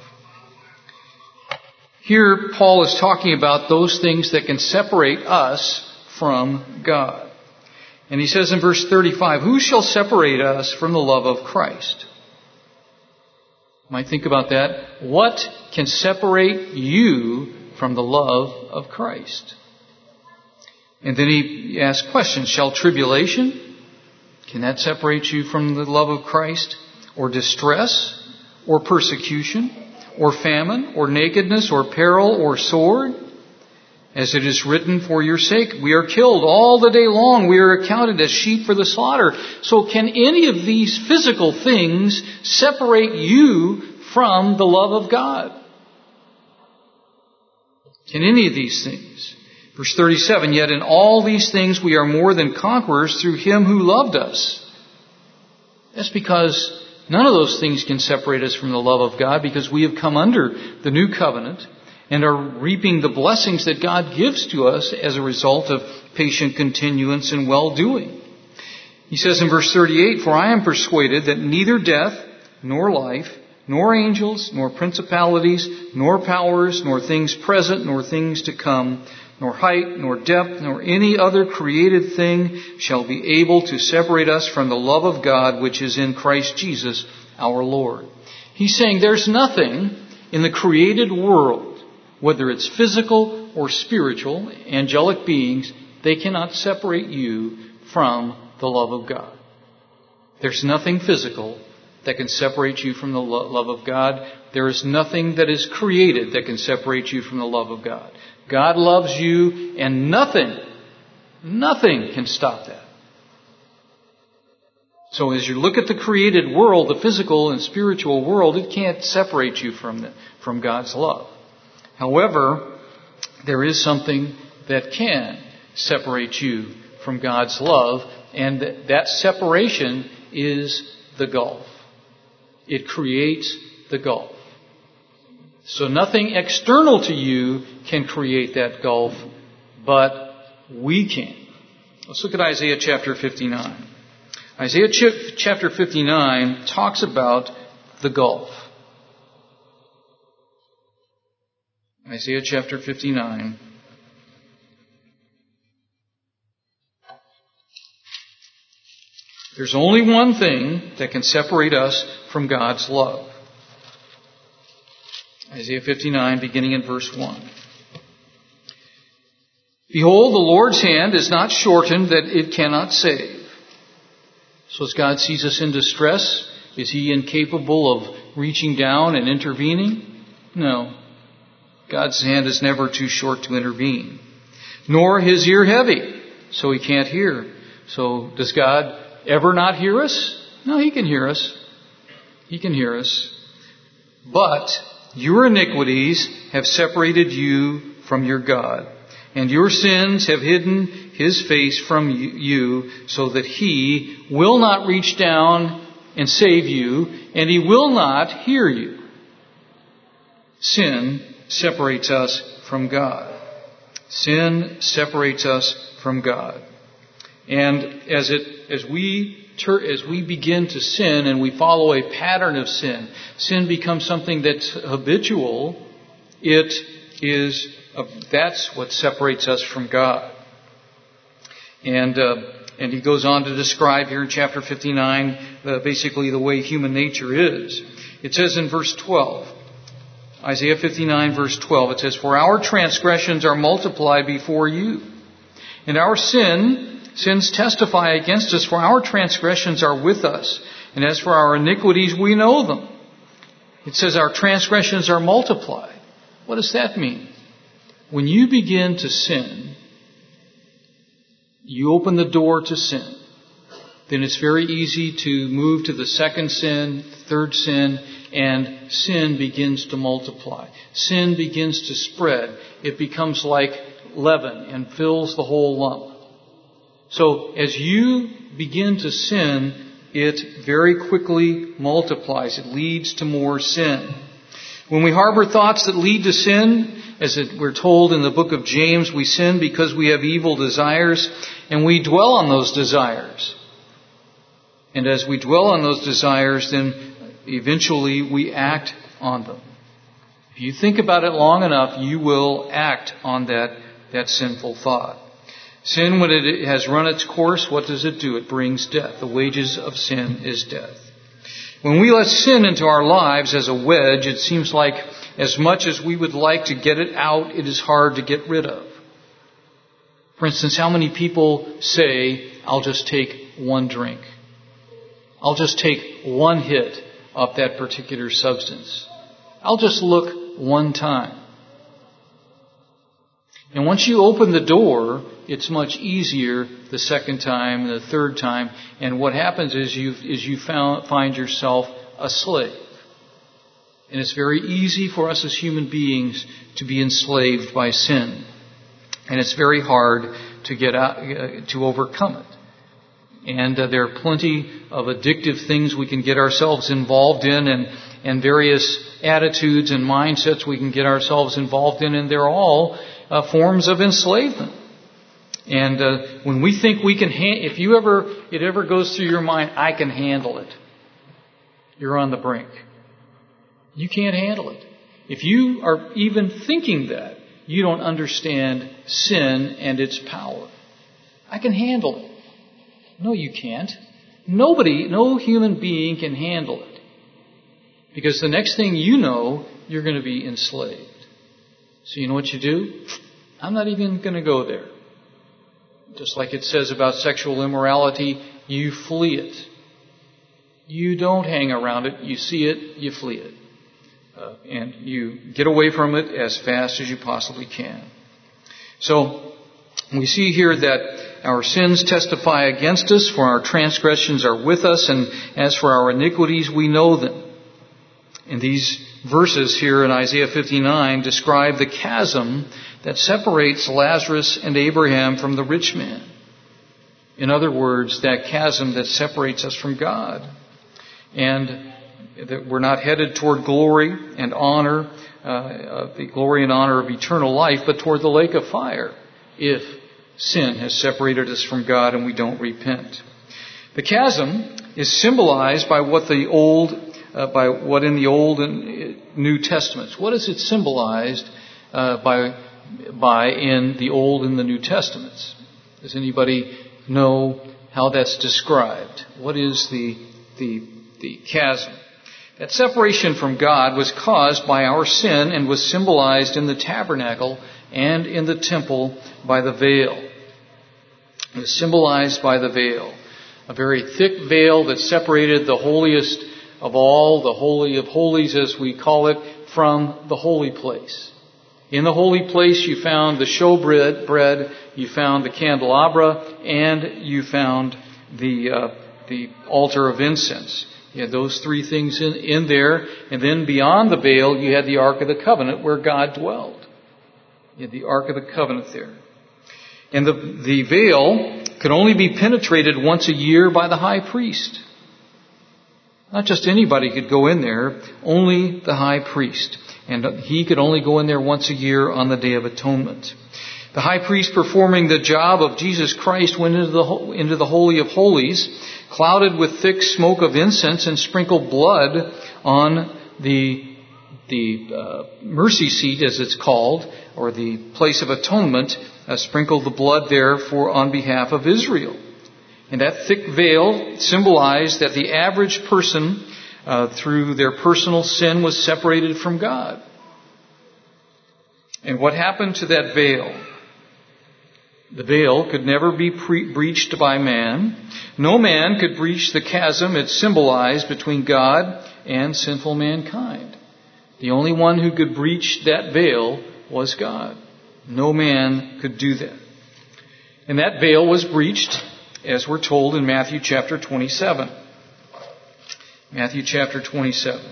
Here, Paul is talking about those things that can separate us from God. And he says in verse thirty-five, who shall separate us from the love of Christ? You might think about that. What can separate you from the love of Christ? And then he asks questions. Shall tribulation, can that separate you from the love of Christ? Or distress, or persecution, or famine, or nakedness, or peril, or sword? As it is written, for your sake we are killed all the day long. We are accounted as sheep for the slaughter. So can any of these physical things separate you from the love of God? Can any of these things? Verse thirty-seven, yet in all these things we are more than conquerors through Him who loved us. That's because none of those things can separate us from the love of God, because we have come under the new covenant and are reaping the blessings that God gives to us as a result of patient continuance and well-doing. He says in verse thirty-eight, for I am persuaded that neither death, nor life, nor angels, nor principalities, nor powers, nor things present, nor things to come, nor height, nor depth, nor any other created thing shall be able to separate us from the love of God which is in Christ Jesus our Lord. He's saying there's nothing in the created world, whether it's physical or spiritual, angelic beings, they cannot separate you from the love of God. There's nothing physical that can separate you from the lo- love of God. There is nothing that is created that can separate you from the love of God. God loves you, and nothing, nothing can stop that. So as you look at the created world, the physical and spiritual world, it can't separate you from the, from God's love. However, there is something that can separate you from God's love, and that separation is the gulf. It creates the gulf. So nothing external to you can create that gulf, but we can. Let's look at Isaiah chapter fifty-nine. Isaiah chapter fifty-nine talks about the gulf. Isaiah chapter fifty-nine. There's only one thing that can separate us from God's love. Isaiah fifty-nine, beginning in verse one. Behold, the Lord's hand is not shortened that it cannot save. So as God sees us in distress, is He incapable of reaching down and intervening? No. God's hand is never too short to intervene. Nor His ear heavy, so He can't hear. So does God ever not hear us? No, He can hear us. He can hear us. But your iniquities have separated you from your God, and your sins have hidden His face from you, so that He will not reach down and save you, and He will not hear you. Sin separates us from God. Sin separates us from God. And as it, as we as we begin to sin and we follow a pattern of sin, sin becomes something that's habitual. It is a, that's what separates us from God. And uh, and he goes on to describe here in chapter fifty-nine uh, basically the way human nature is. It says in verse twelve, Isaiah fifty-nine verse twelve, it says, for our transgressions are multiplied before you, and our sin Sins testify against us, for our transgressions are with us, and as for our iniquities, we know them. It says our transgressions are multiplied. What does that mean? When you begin to sin, you open the door to sin. Then it's very easy to move to the second sin, third sin, and sin begins to multiply. Sin begins to spread. It becomes like leaven and fills the whole lump. So as you begin to sin, it very quickly multiplies. It leads to more sin. When we harbor thoughts that lead to sin, as it, we're told in the book of James, we sin because we have evil desires, and we dwell on those desires. And as we dwell on those desires, then eventually we act on them. If you think about it long enough, you will act on that, that sinful thought. Sin, when it has run its course, what does it do? It brings death. The wages of sin is death. When we let sin into our lives as a wedge, it seems like as much as we would like to get it out, it is hard to get rid of. For instance, how many people say, I'll just take one drink. I'll just take one hit of that particular substance. I'll just look one time. And once you open the door, it's much easier the second time, the third time. And what happens is you is you found, find yourself a slave. And it's very easy for us as human beings to be enslaved by sin. And it's very hard to get out, uh, to overcome it. And uh, there are plenty of addictive things we can get ourselves involved in, and, and various attitudes and mindsets we can get ourselves involved in, and they're all uh, forms of enslavement. And uh, when we think we can, ha- if you ever, it ever goes through your mind, I can handle it, you're on the brink. You can't handle it. If you are even thinking that, you don't understand sin and its power. I can handle it. No, you can't. Nobody, no human being can handle it. Because the next thing you know, you're going to be enslaved. So you know what you do? I'm not even going to go there. Just like it says about sexual immorality, you flee it. You don't hang around it. You see it, you flee it. Uh, and you get away from it as fast as you possibly can. So we see here that our sins testify against us, for our transgressions are with us, and as for our iniquities, we know them. And these verses here in Isaiah fifty-nine describe the chasm that separates Lazarus and Abraham from the rich man. In other words, that chasm that separates us from God. And that we're not headed toward glory and honor, uh, the glory and honor of eternal life, but toward the lake of fire, if sin has separated us from God and we don't repent. The chasm is symbolized by what the old, uh, by what in the Old and New Testaments. What is it symbolized uh, by by in the Old and the New Testaments? Does anybody know how that's described? What is the the the chasm? That separation from God was caused by our sin and was symbolized in the tabernacle and in the temple by the veil. It was symbolized by the veil. A very thick veil that separated the holiest of all, the Holy of Holies as we call it, from the holy place. In the holy place you found the showbread, bread, you found the candelabra, and you found the uh, the altar of incense. You had those three things in, in there, and then beyond the veil you had the Ark of the Covenant where God dwelled. You had the Ark of the Covenant there. And the, the veil could only be penetrated once a year by the high priest. Not just anybody could go in there, only the high priest. And he could only go in there once a year on the Day of Atonement. The high priest performing the job of Jesus Christ went into the, into the Holy of Holies, clouded with thick smoke of incense, and sprinkled blood on the, the uh, mercy seat, as it's called, or the place of atonement, uh, sprinkled the blood there for on behalf of Israel. And that thick veil symbolized that the average person, uh, through their personal sin, was separated from God. And what happened to that veil? The veil could never be pre- breached by man. No man could breach the chasm it symbolized between God and sinful mankind. The only one who could breach that veil was God. No man could do that. And that veil was breached, as we're told in Matthew chapter twenty-seven. Matthew chapter twenty-seven.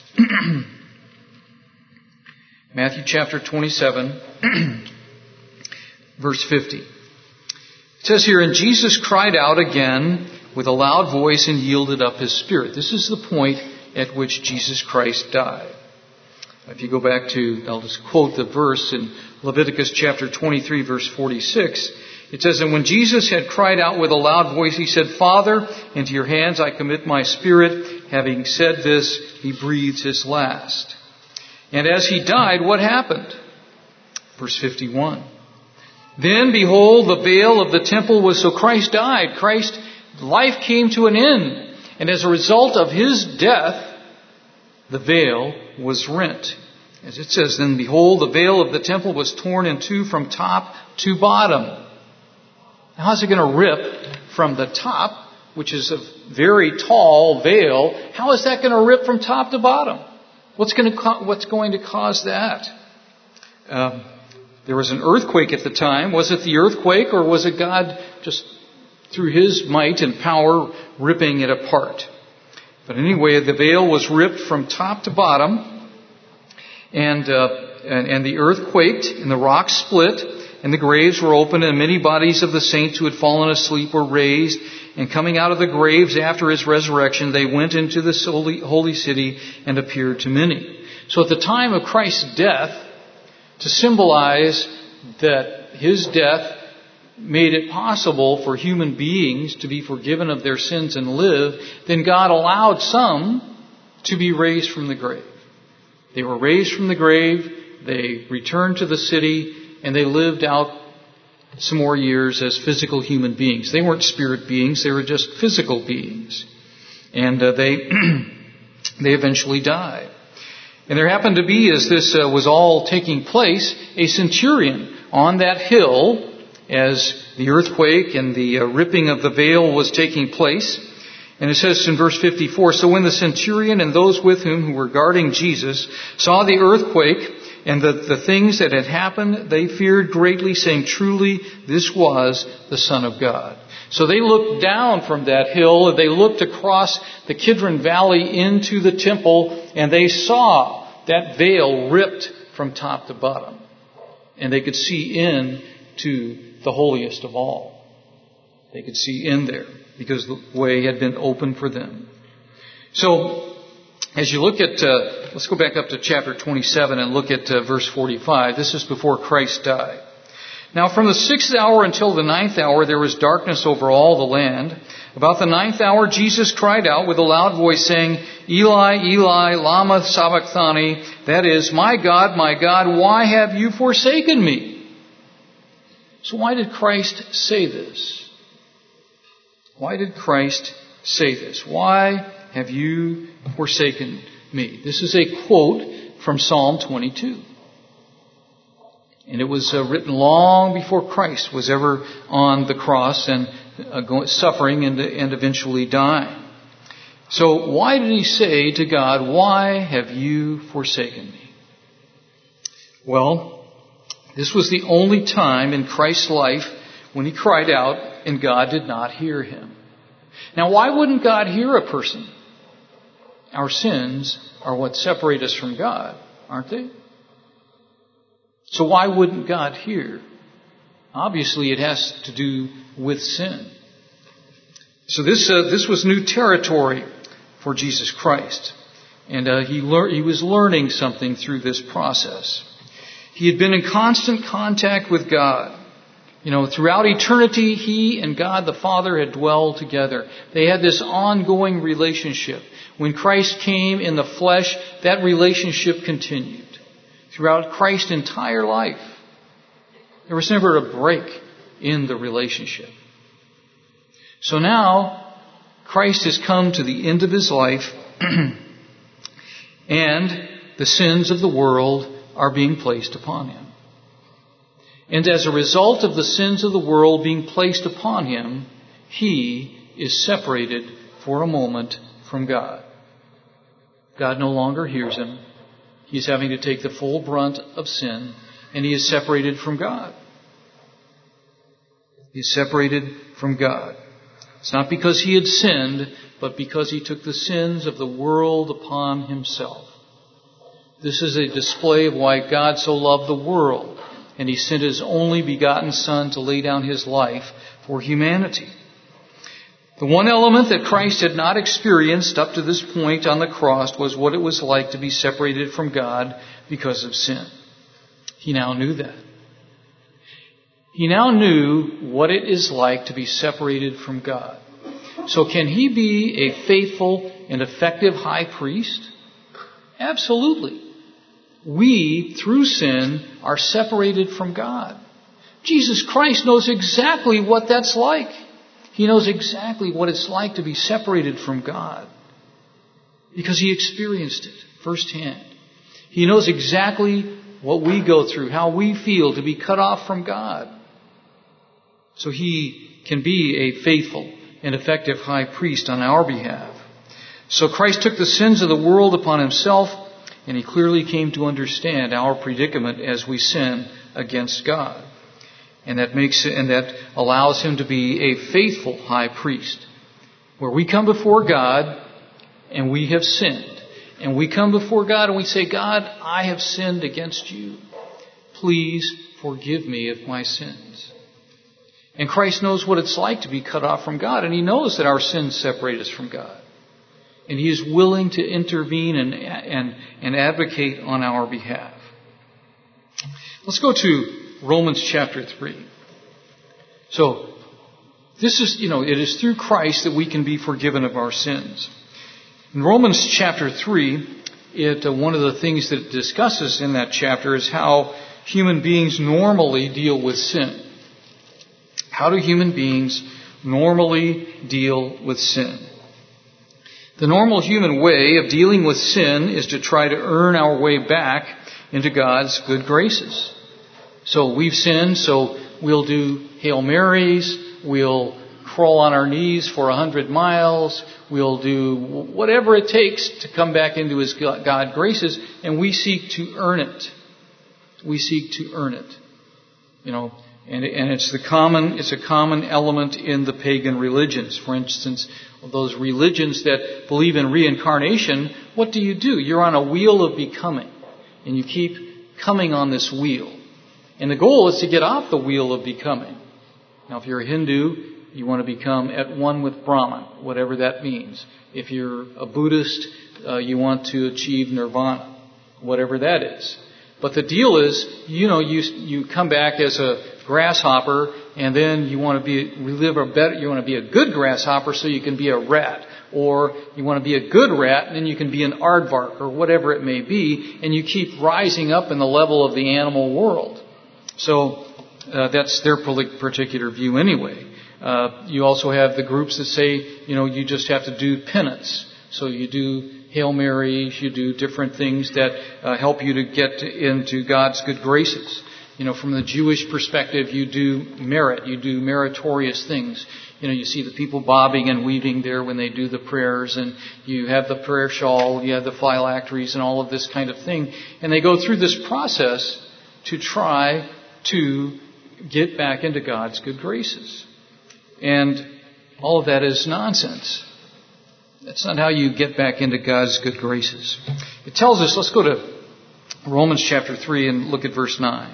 Matthew chapter twenty-seven, verse fifty. It says here, "And Jesus cried out again with a loud voice and yielded up his spirit." This is the point at which Jesus Christ died. If you go back to, I'll just quote the verse in Leviticus chapter twenty-three, verse forty-six. It says, "And when Jesus had cried out with a loud voice, he said, 'Father, into your hands I commit my spirit.' Having said this, he breathed his last. And as he died, what happened?" Verse fifty-one. "Then, behold, the veil of the temple was..." So Christ died. Christ's life came to an end. And as a result of his death, the veil was rent. As it says, "Then behold, the veil of the temple was torn in two from top to bottom." Now, how's it going to rip from the top, which is a very tall veil? How is that going to rip from top to bottom? What's going to co- what's going to cause that? Um, there was an earthquake at the time. Was it the earthquake, or was it God just through his might and power ripping it apart? But anyway, the veil was ripped from top to bottom, and uh, and, and the earth quaked, and the rocks split, and the graves were opened, and many bodies of the saints who had fallen asleep were raised. And coming out of the graves after his resurrection, they went into the holy, holy city and appeared to many. So at the time of Christ's death, to symbolize that his death made it possible for human beings to be forgiven of their sins and live, then God allowed some to be raised from the grave. They were raised from the grave, they returned to the city, and they lived out some more years as physical human beings. They weren't spirit beings, they were just physical beings. And uh, they they eventually died. And there happened to be, as this uh, was all taking place, a centurion on that hill as the earthquake and the uh, ripping of the veil was taking place. And it says in verse fifty-four, so when the centurion and those with him who were guarding Jesus saw the earthquake and the, the things that had happened, they feared greatly, saying, truly, this was the Son of God. So they looked down from that hill, and they looked across the Kidron Valley into the temple, and they saw that veil ripped from top to bottom. And they could see in to the holiest of all. They could see in there because the way had been open for them. So, as you look at, uh, let's go back up to chapter twenty-seven and look at uh, verse forty-five. This is before Christ died. Now from the sixth hour until the ninth hour there was darkness over all the land. About the ninth hour Jesus cried out with a loud voice saying, Eli, Eli, lama sabachthani, that is, my God, my God, why have you forsaken me? So why did Christ say this? Why did Christ say this? Why have you forsaken me? This is a quote from Psalm twenty-two. And it was uh, written long before Christ was ever on the cross and uh, going, suffering and, and eventually dying. So why did he say to God, why have you forsaken me? Well, this was the only time in Christ's life when he cried out and God did not hear him. Now, why wouldn't God hear a person? Our sins are what separate us from God, aren't they? So why wouldn't God hear? Obviously, it has to do with sin. So this uh, this was new territory for Jesus Christ, and uh, he lear- he was learning something through this process. He had been in constant contact with God. You know, throughout eternity, he and God the Father had dwelled together. They had this ongoing relationship. When Christ came in the flesh, that relationship continued. Throughout Christ's entire life, there was never a break in the relationship. So now, Christ has come to the end of his life, and the sins of the world are being placed upon him. And as a result of the sins of the world being placed upon him, he is separated for a moment from God. God no longer hears him. He's having to take the full brunt of sin, and he is separated from God. He's separated from God. It's not because he had sinned, but because he took the sins of the world upon himself. This is a display of why God so loved the world, and he sent his only begotten Son to lay down his life for humanity. The one element that Christ had not experienced up to this point on the cross was what it was like to be separated from God because of sin. He now knew that. He now knew what it is like to be separated from God. So can he be a faithful and effective high priest? Absolutely. We, through sin, are separated from God. Jesus Christ knows exactly what that's like. He knows exactly what it's like to be separated from God because he experienced it firsthand. He knows exactly what we go through, how we feel to be cut off from God. So he can be a faithful and effective high priest on our behalf. So Christ took the sins of the world upon himself, and he clearly came to understand our predicament as we sin against God. And that makes it, and that allows him to be a faithful high priest. Where we come before God and we have sinned. And we come before God and we say, God, I have sinned against you. Please forgive me of my sins. And Christ knows what it's like to be cut off from God, and He knows that our sins separate us from God. And He is willing to intervene and, and, and advocate on our behalf. Let's go to Romans chapter three. So, this is, you know, it is through Christ that we can be forgiven of our sins. In Romans chapter three, it, uh, one of the things that it discusses in that chapter is how human beings normally deal with sin. How do human beings normally deal with sin? The normal human way of dealing with sin is to try to earn our way back into God's good graces. So we've sinned, so we'll do Hail Marys, we'll crawl on our knees for a hundred miles, we'll do whatever it takes to come back into His God graces, and we seek to earn it. We seek to earn it. You know, and, and it's the common, it's a common element in the pagan religions. For instance, those religions that believe in reincarnation, what do you do? You're on a wheel of becoming, and you keep coming on this wheel. And the goal is to get off the wheel of becoming. Now, if you're a Hindu, you want to become at one with Brahman, whatever that means. If you're a Buddhist, uh, you want to achieve nirvana, whatever that is. But the deal is, you know, you you come back as a grasshopper, and then you want to be live a better. You want to be a good grasshopper, so you can be a rat, or you want to be a good rat, and then you can be an aardvark, or whatever it may be, and you keep rising up in the level of the animal world. So uh, that's their particular view, anyway. Uh, you also have the groups that say, you know, you just have to do penance. So you do Hail Marys, you do different things that uh, help you to get to, into God's good graces. You know, from the Jewish perspective, you do merit, you do meritorious things. You know, you see the people bobbing and weaving there when they do the prayers, and you have the prayer shawl, you have the phylacteries and all of this kind of thing. And they go through this process to try to get back into God's good graces. And all of that is nonsense. That's not how you get back into God's good graces. It tells us, let's go to Romans chapter three and look at verse nine.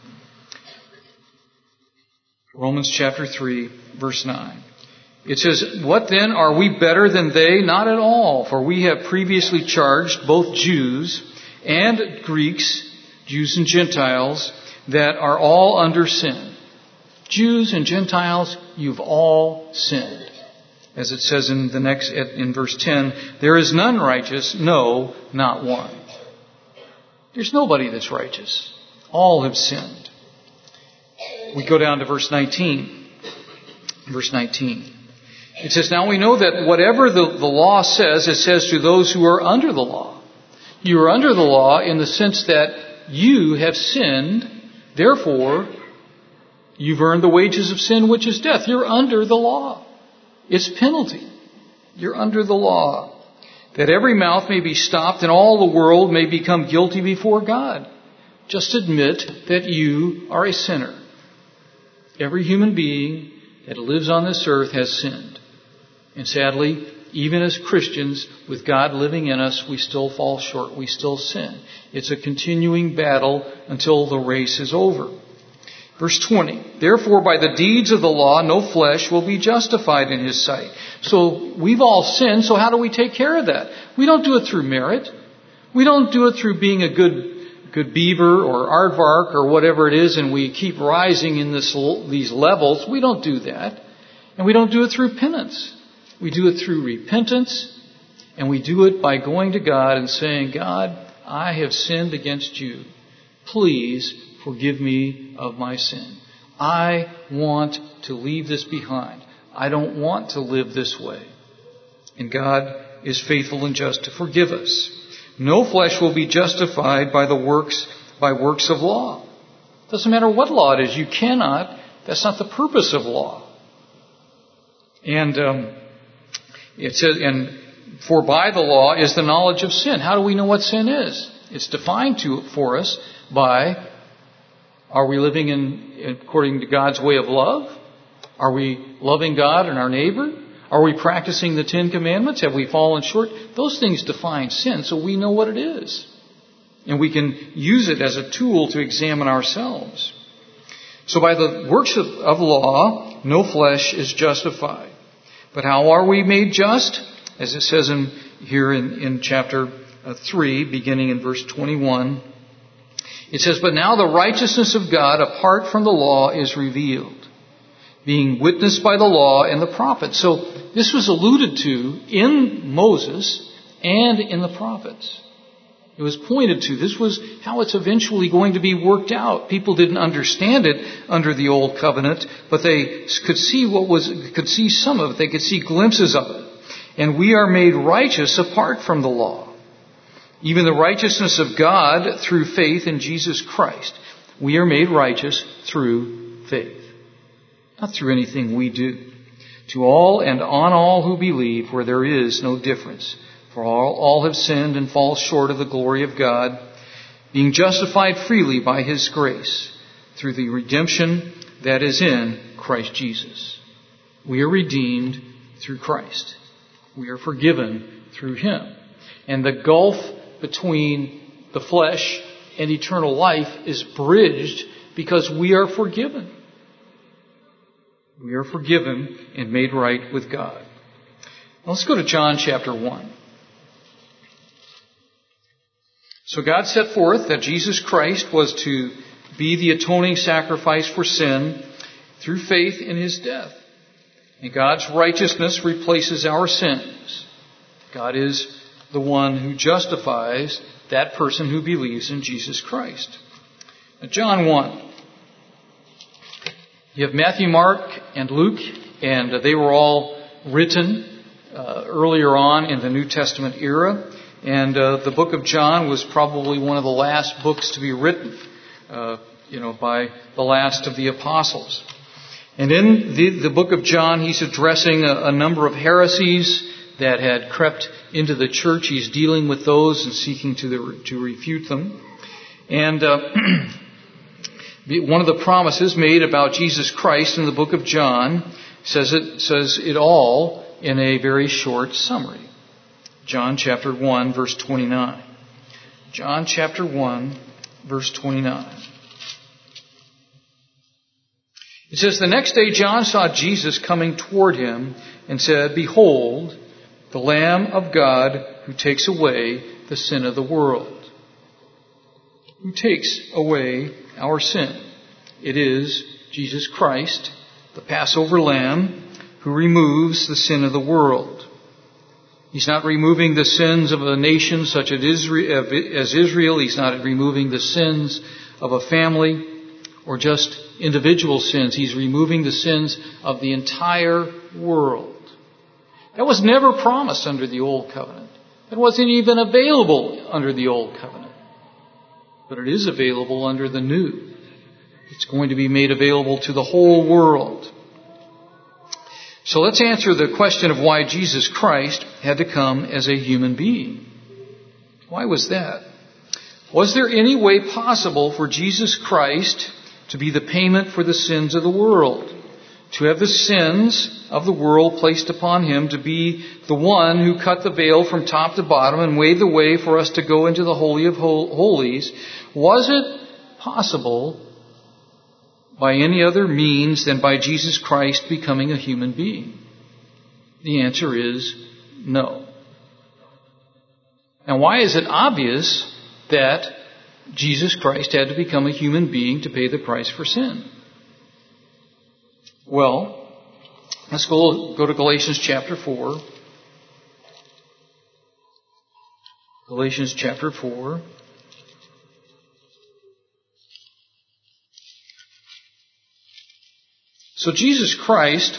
Romans chapter three, verse nine. It says, "What then, are we better than they? Not at all. For we have previously charged both Jews and Greeks, Jews and Gentiles, that are all under sin." Jews and Gentiles, you've all sinned. As it says in the next, in verse ten, "There is none righteous, no, not one." There's nobody that's righteous. All have sinned. We go down to verse nineteen. Verse nineteen. It says, "Now we know that whatever the, the law says, it says to those who are under the law. You are under the law in the sense that you have sinned, therefore you've earned the wages of sin, which is death." You're under the law. It's penalty. You're under the law. "That every mouth may be stopped and all the world may become guilty before God." Just admit that you are a sinner. Every human being that lives on this earth has sinned. And sadly, even as Christians, with God living in us, we still fall short. We still sin. It's a continuing battle until the race is over. Verse twenty, "Therefore by the deeds of the law no flesh will be justified in His sight." So we've all sinned, so how do we take care of that? We don't do it through merit. We don't do it through being a good good beaver or aardvark or whatever it is, and we keep rising in this these levels. We don't do that. And we don't do it through penance. We do it through repentance, and we do it by going to God and saying, "God, I have sinned against you. Please forgive me of my sin. I want to leave this behind. I don't want to live this way." And God is faithful and just to forgive us. "No flesh will be justified by the works, by works of law." Doesn't matter what law it is. You cannot. That's not the purpose of law. And um, it says, "And for by the law is the knowledge of sin." How do we know what sin is? It's defined to for us by, are we living in according to God's way of love? Are we loving God and our neighbor? Are we practicing the Ten Commandments? Have we fallen short? Those things define sin, so we know what it is. And we can use it as a tool to examine ourselves. So by the works of, of law, no flesh is justified. But how are we made just? As it says in here in, in chapter three, beginning in verse twenty-one, it says, "But now the righteousness of God apart from the law is revealed, being witnessed by the law and the prophets." So this was alluded to in Moses and in the prophets. It was pointed to. This was how it's eventually going to be worked out. People didn't understand it under the old covenant, but they could see what was, could see some of it. They could see glimpses of it. And we are made righteous apart from the law. Even the righteousness of God through faith in Jesus Christ. We are made righteous through faith. Not through anything we do. To all and on all who believe, where there is no difference. For all, all have sinned and fall short of the glory of God, being justified freely by His grace through the redemption that is in Christ Jesus. We are redeemed through Christ. We are forgiven through Him. And the gulf between the flesh and eternal life is bridged because we are forgiven. We are forgiven and made right with God. Now let's go to John chapter one. So God set forth that Jesus Christ was to be the atoning sacrifice for sin through faith in His death. And God's righteousness replaces our sins. God is the one who justifies that person who believes in Jesus Christ. Now, John one. You have Matthew, Mark, and Luke, and they were all written uh, earlier on in the New Testament era. And uh, the book of John was probably one of the last books to be written, uh, you know, by the last of the apostles. And in the, the book of John, he's addressing a, a number of heresies that had crept into the church. He's dealing with those and seeking to, the, to refute them. And uh, one of the promises made about Jesus Christ in the book of John says it says it all in a very short summary. John chapter one, verse twenty-nine. John chapter one, verse twenty-nine. It says, "The next day John saw Jesus coming toward him and said, 'Behold, the Lamb of God who takes away the sin of the world.'" Who takes away our sin? It is Jesus Christ, the Passover Lamb, who removes the sin of the world. He's not removing the sins of a nation such as Israel. He's not removing the sins of a family or just individual sins. He's removing the sins of the entire world. That was never promised under the Old Covenant. It wasn't even available under the Old Covenant. But it is available under the New. It's going to be made available to the whole world. So let's answer the question of why Jesus Christ had to come as a human being. Why was that? Was there any way possible for Jesus Christ to be the payment for the sins of the world? To have the sins of the world placed upon Him, to be the one who cut the veil from top to bottom and made the way for us to go into the Holy of Holies? Was it possible by any other means than by Jesus Christ becoming a human being? The answer is no. Now, why is it obvious that Jesus Christ had to become a human being to pay the price for sin? Well, let's go, go to Galatians chapter four. Galatians chapter four. So Jesus Christ,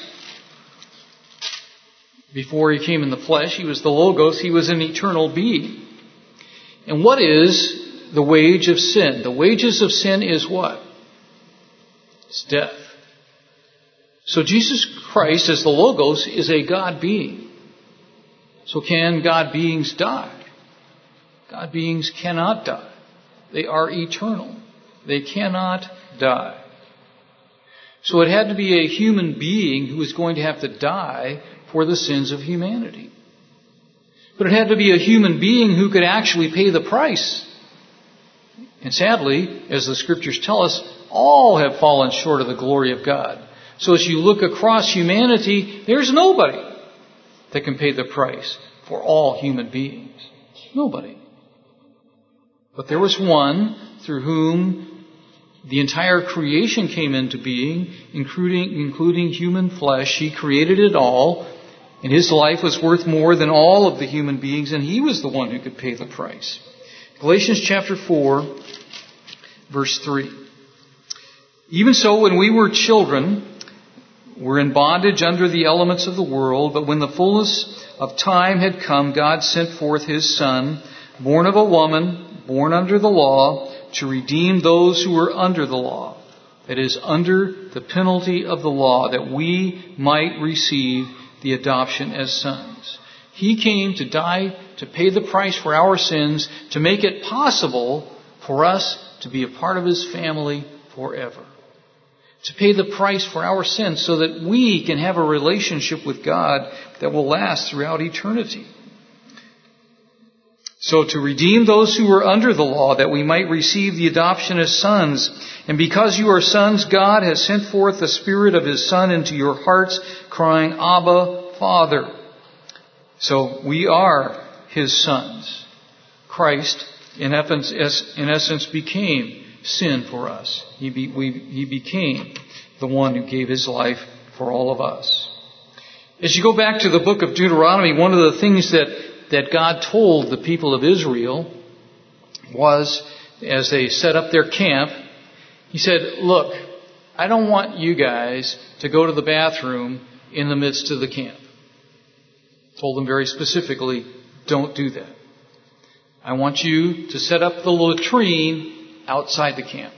before He came in the flesh, He was the Logos, He was an eternal being. And what is the wage of sin? The wages of sin is what? It's death. So Jesus Christ, as the Logos, is a God being. So can God beings die? God beings cannot die. They are eternal. They cannot die. So it had to be a human being who was going to have to die for the sins of humanity. But it had to be a human being who could actually pay the price. And sadly, as the Scriptures tell us, all have fallen short of the glory of God. So as you look across humanity, there's nobody that can pay the price for all human beings. Nobody. But there was one through whom the entire creation came into being, including, including human flesh. He created it all, and His life was worth more than all of the human beings, and He was the one who could pay the price. Galatians chapter four, verse three. Even so, when we were children, we're in bondage under the elements of the world, but when the fullness of time had come, God sent forth His Son, born of a woman, born under the law, to redeem those who were under the law, that is, under the penalty of the law, that we might receive the adoption as sons. He came to die, to pay the price for our sins, to make it possible for us to be a part of His family forever. To pay the price for our sins so that we can have a relationship with God that will last throughout eternity. So to redeem those who were under the law, that we might receive the adoption as sons. And because you are sons, God has sent forth the Spirit of His Son into your hearts, crying, Abba, Father. So we are His sons. Christ, in essence, became sin for us. He, be, we, he became the one who gave His life for all of us. As you go back to the book of Deuteronomy, one of the things that, that God told the people of Israel was, as they set up their camp, He said, look, I don't want you guys to go to the bathroom in the midst of the camp. Told them very specifically, don't do that. I want you to set up the latrine outside the camp.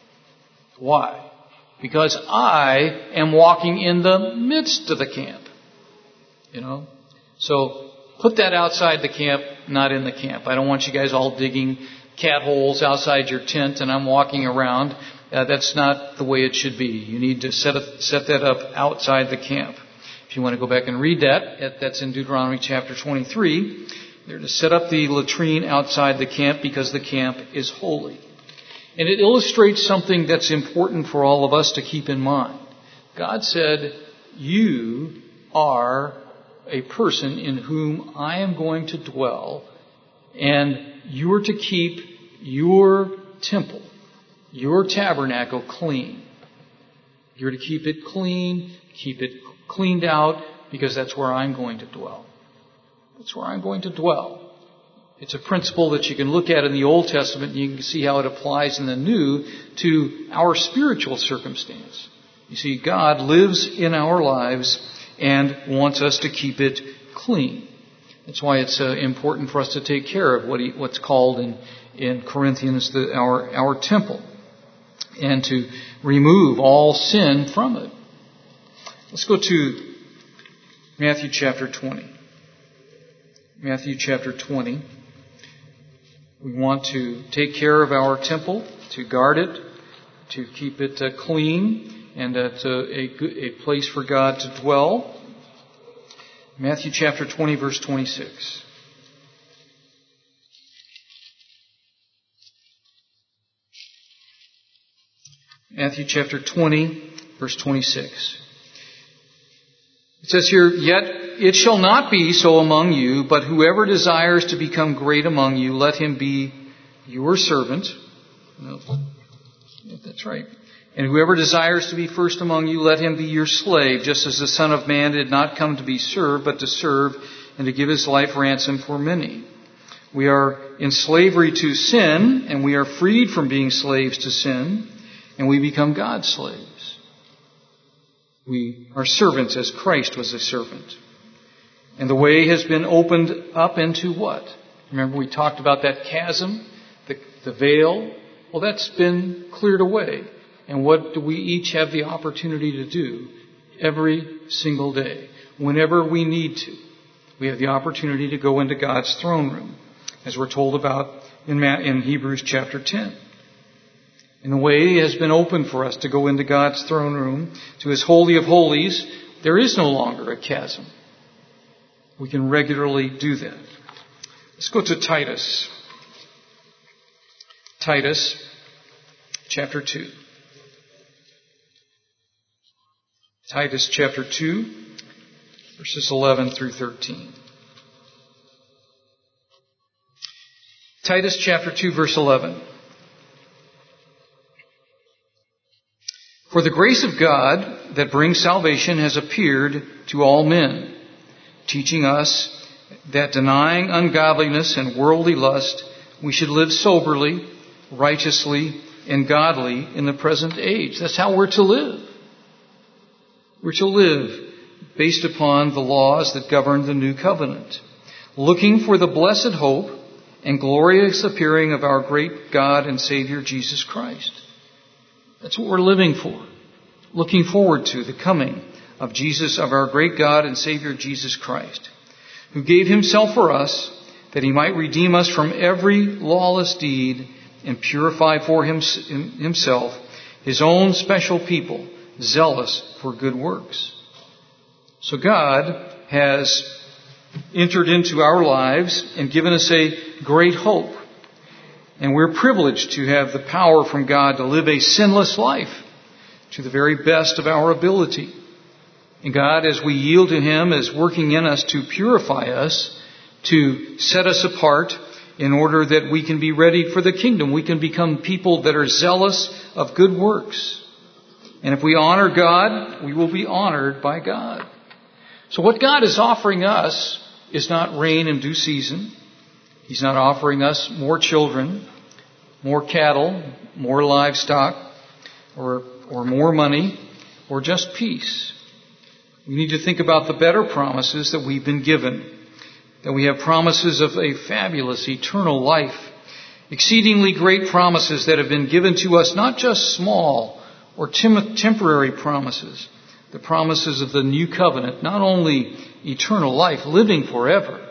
Why? Because I am walking in the midst of the camp. You know? So put that outside the camp, not in the camp. I don't want you guys all digging cat holes outside your tent and I'm walking around. Uh, that's not the way it should be. You need to set, a, set that up outside the camp. If you want to go back and read that, that's in Deuteronomy chapter twenty-three. They're to set up the latrine outside the camp because the camp is holy. And it illustrates something that's important for all of us to keep in mind. God said, you are a person in whom I am going to dwell, and you are to keep your temple, your tabernacle clean. You're to keep it clean, keep it cleaned out, because that's where I'm going to dwell. That's where I'm going to dwell. It's a principle that you can look at in the Old Testament and you can see how it applies in the New to our spiritual circumstance. You see, God lives in our lives and wants us to keep it clean. That's why it's uh, important for us to take care of what he, what's called in, in Corinthians the, our, our temple, and to remove all sin from it. Let's go to Matthew chapter twenty. Matthew chapter twenty. We want to take care of our temple, to guard it, to keep it uh, clean, and uh, to a, a place for God to dwell. Matthew chapter twenty, verse twenty-six. Matthew chapter twenty, verse twenty-six. It says here, yet it shall not be so among you, but whoever desires to become great among you, let him be your servant. No, that's right. And whoever desires to be first among you, let him be your slave, just as the Son of Man did not come to be served, but to serve and to give His life ransom for many. We are in slavery to sin, and we are freed from being slaves to sin, and we become God's slaves. We are servants as Christ was a servant. And the way has been opened up into what? Remember we talked about that chasm, the, the veil? Well, that's been cleared away. And what do we each have the opportunity to do every single day? Whenever we need to. We have the opportunity to go into God's throne room, as we're told about in, in Hebrews chapter ten. And the way has been opened for us to go into God's throne room, to His Holy of Holies. There is no longer a chasm. We can regularly do that. Let's go to Titus. Titus, chapter two. Titus chapter two, verses eleven through thirteen. Titus chapter two, verse eleven. For the grace of God that brings salvation has appeared to all men, teaching us that denying ungodliness and worldly lust, we should live soberly, righteously, and godly in the present age. That's how we're to live. We're to live based upon the laws that govern the new covenant, looking for the blessed hope and glorious appearing of our great God and Savior Jesus Christ. That's what we're living for. Looking forward to the coming of Jesus, of our great God and Savior Jesus Christ, who gave himself for us that he might redeem us from every lawless deed and purify for himself his own special people, zealous for good works. So God has entered into our lives and given us a great hope. And we're privileged to have the power from God to live a sinless life to the very best of our ability. And God, as we yield to him, is working in us to purify us, to set us apart in order that we can be ready for the kingdom. We can become people that are zealous of good works. And if we honor God, we will be honored by God. So what God is offering us is not rain in due season. He's not offering us more children, more cattle, more livestock, or, or more money, or just peace. We need to think about the better promises that we've been given. That we have promises of a fabulous eternal life. Exceedingly great promises that have been given to us, not just small or tem- temporary promises. The promises of the new covenant, not only eternal life, living forever,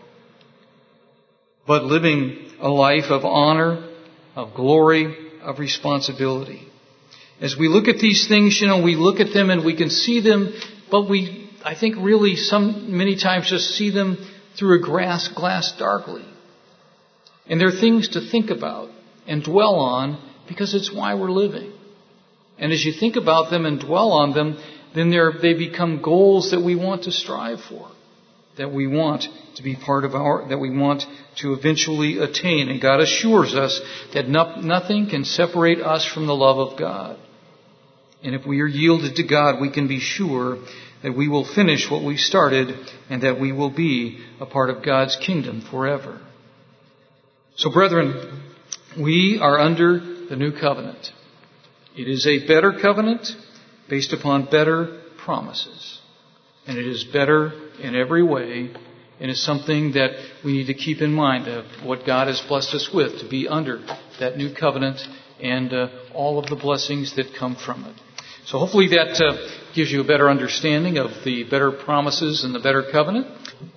but living a life of honor, of glory, of responsibility. As we look at these things, you know, we look at them and we can see them, but we, I think really some, many times just see them through a glass, glass darkly. And they're things to think about and dwell on because it's why we're living. And as you think about them and dwell on them, then they become goals that we want to strive for, that we want to be part of our, that we want to eventually attain. And God assures us that no, nothing can separate us from the love of God. And if we are yielded to God, we can be sure that we will finish what we started and that we will be a part of God's kingdom forever. So, brethren, we are under the new covenant. It is a better covenant based upon better promises. And it is better in every way. And it's something that we need to keep in mind of what God has blessed us with, to be under that new covenant and uh, all of the blessings that come from it. So hopefully that uh, gives you a better understanding of the better promises and the better covenant.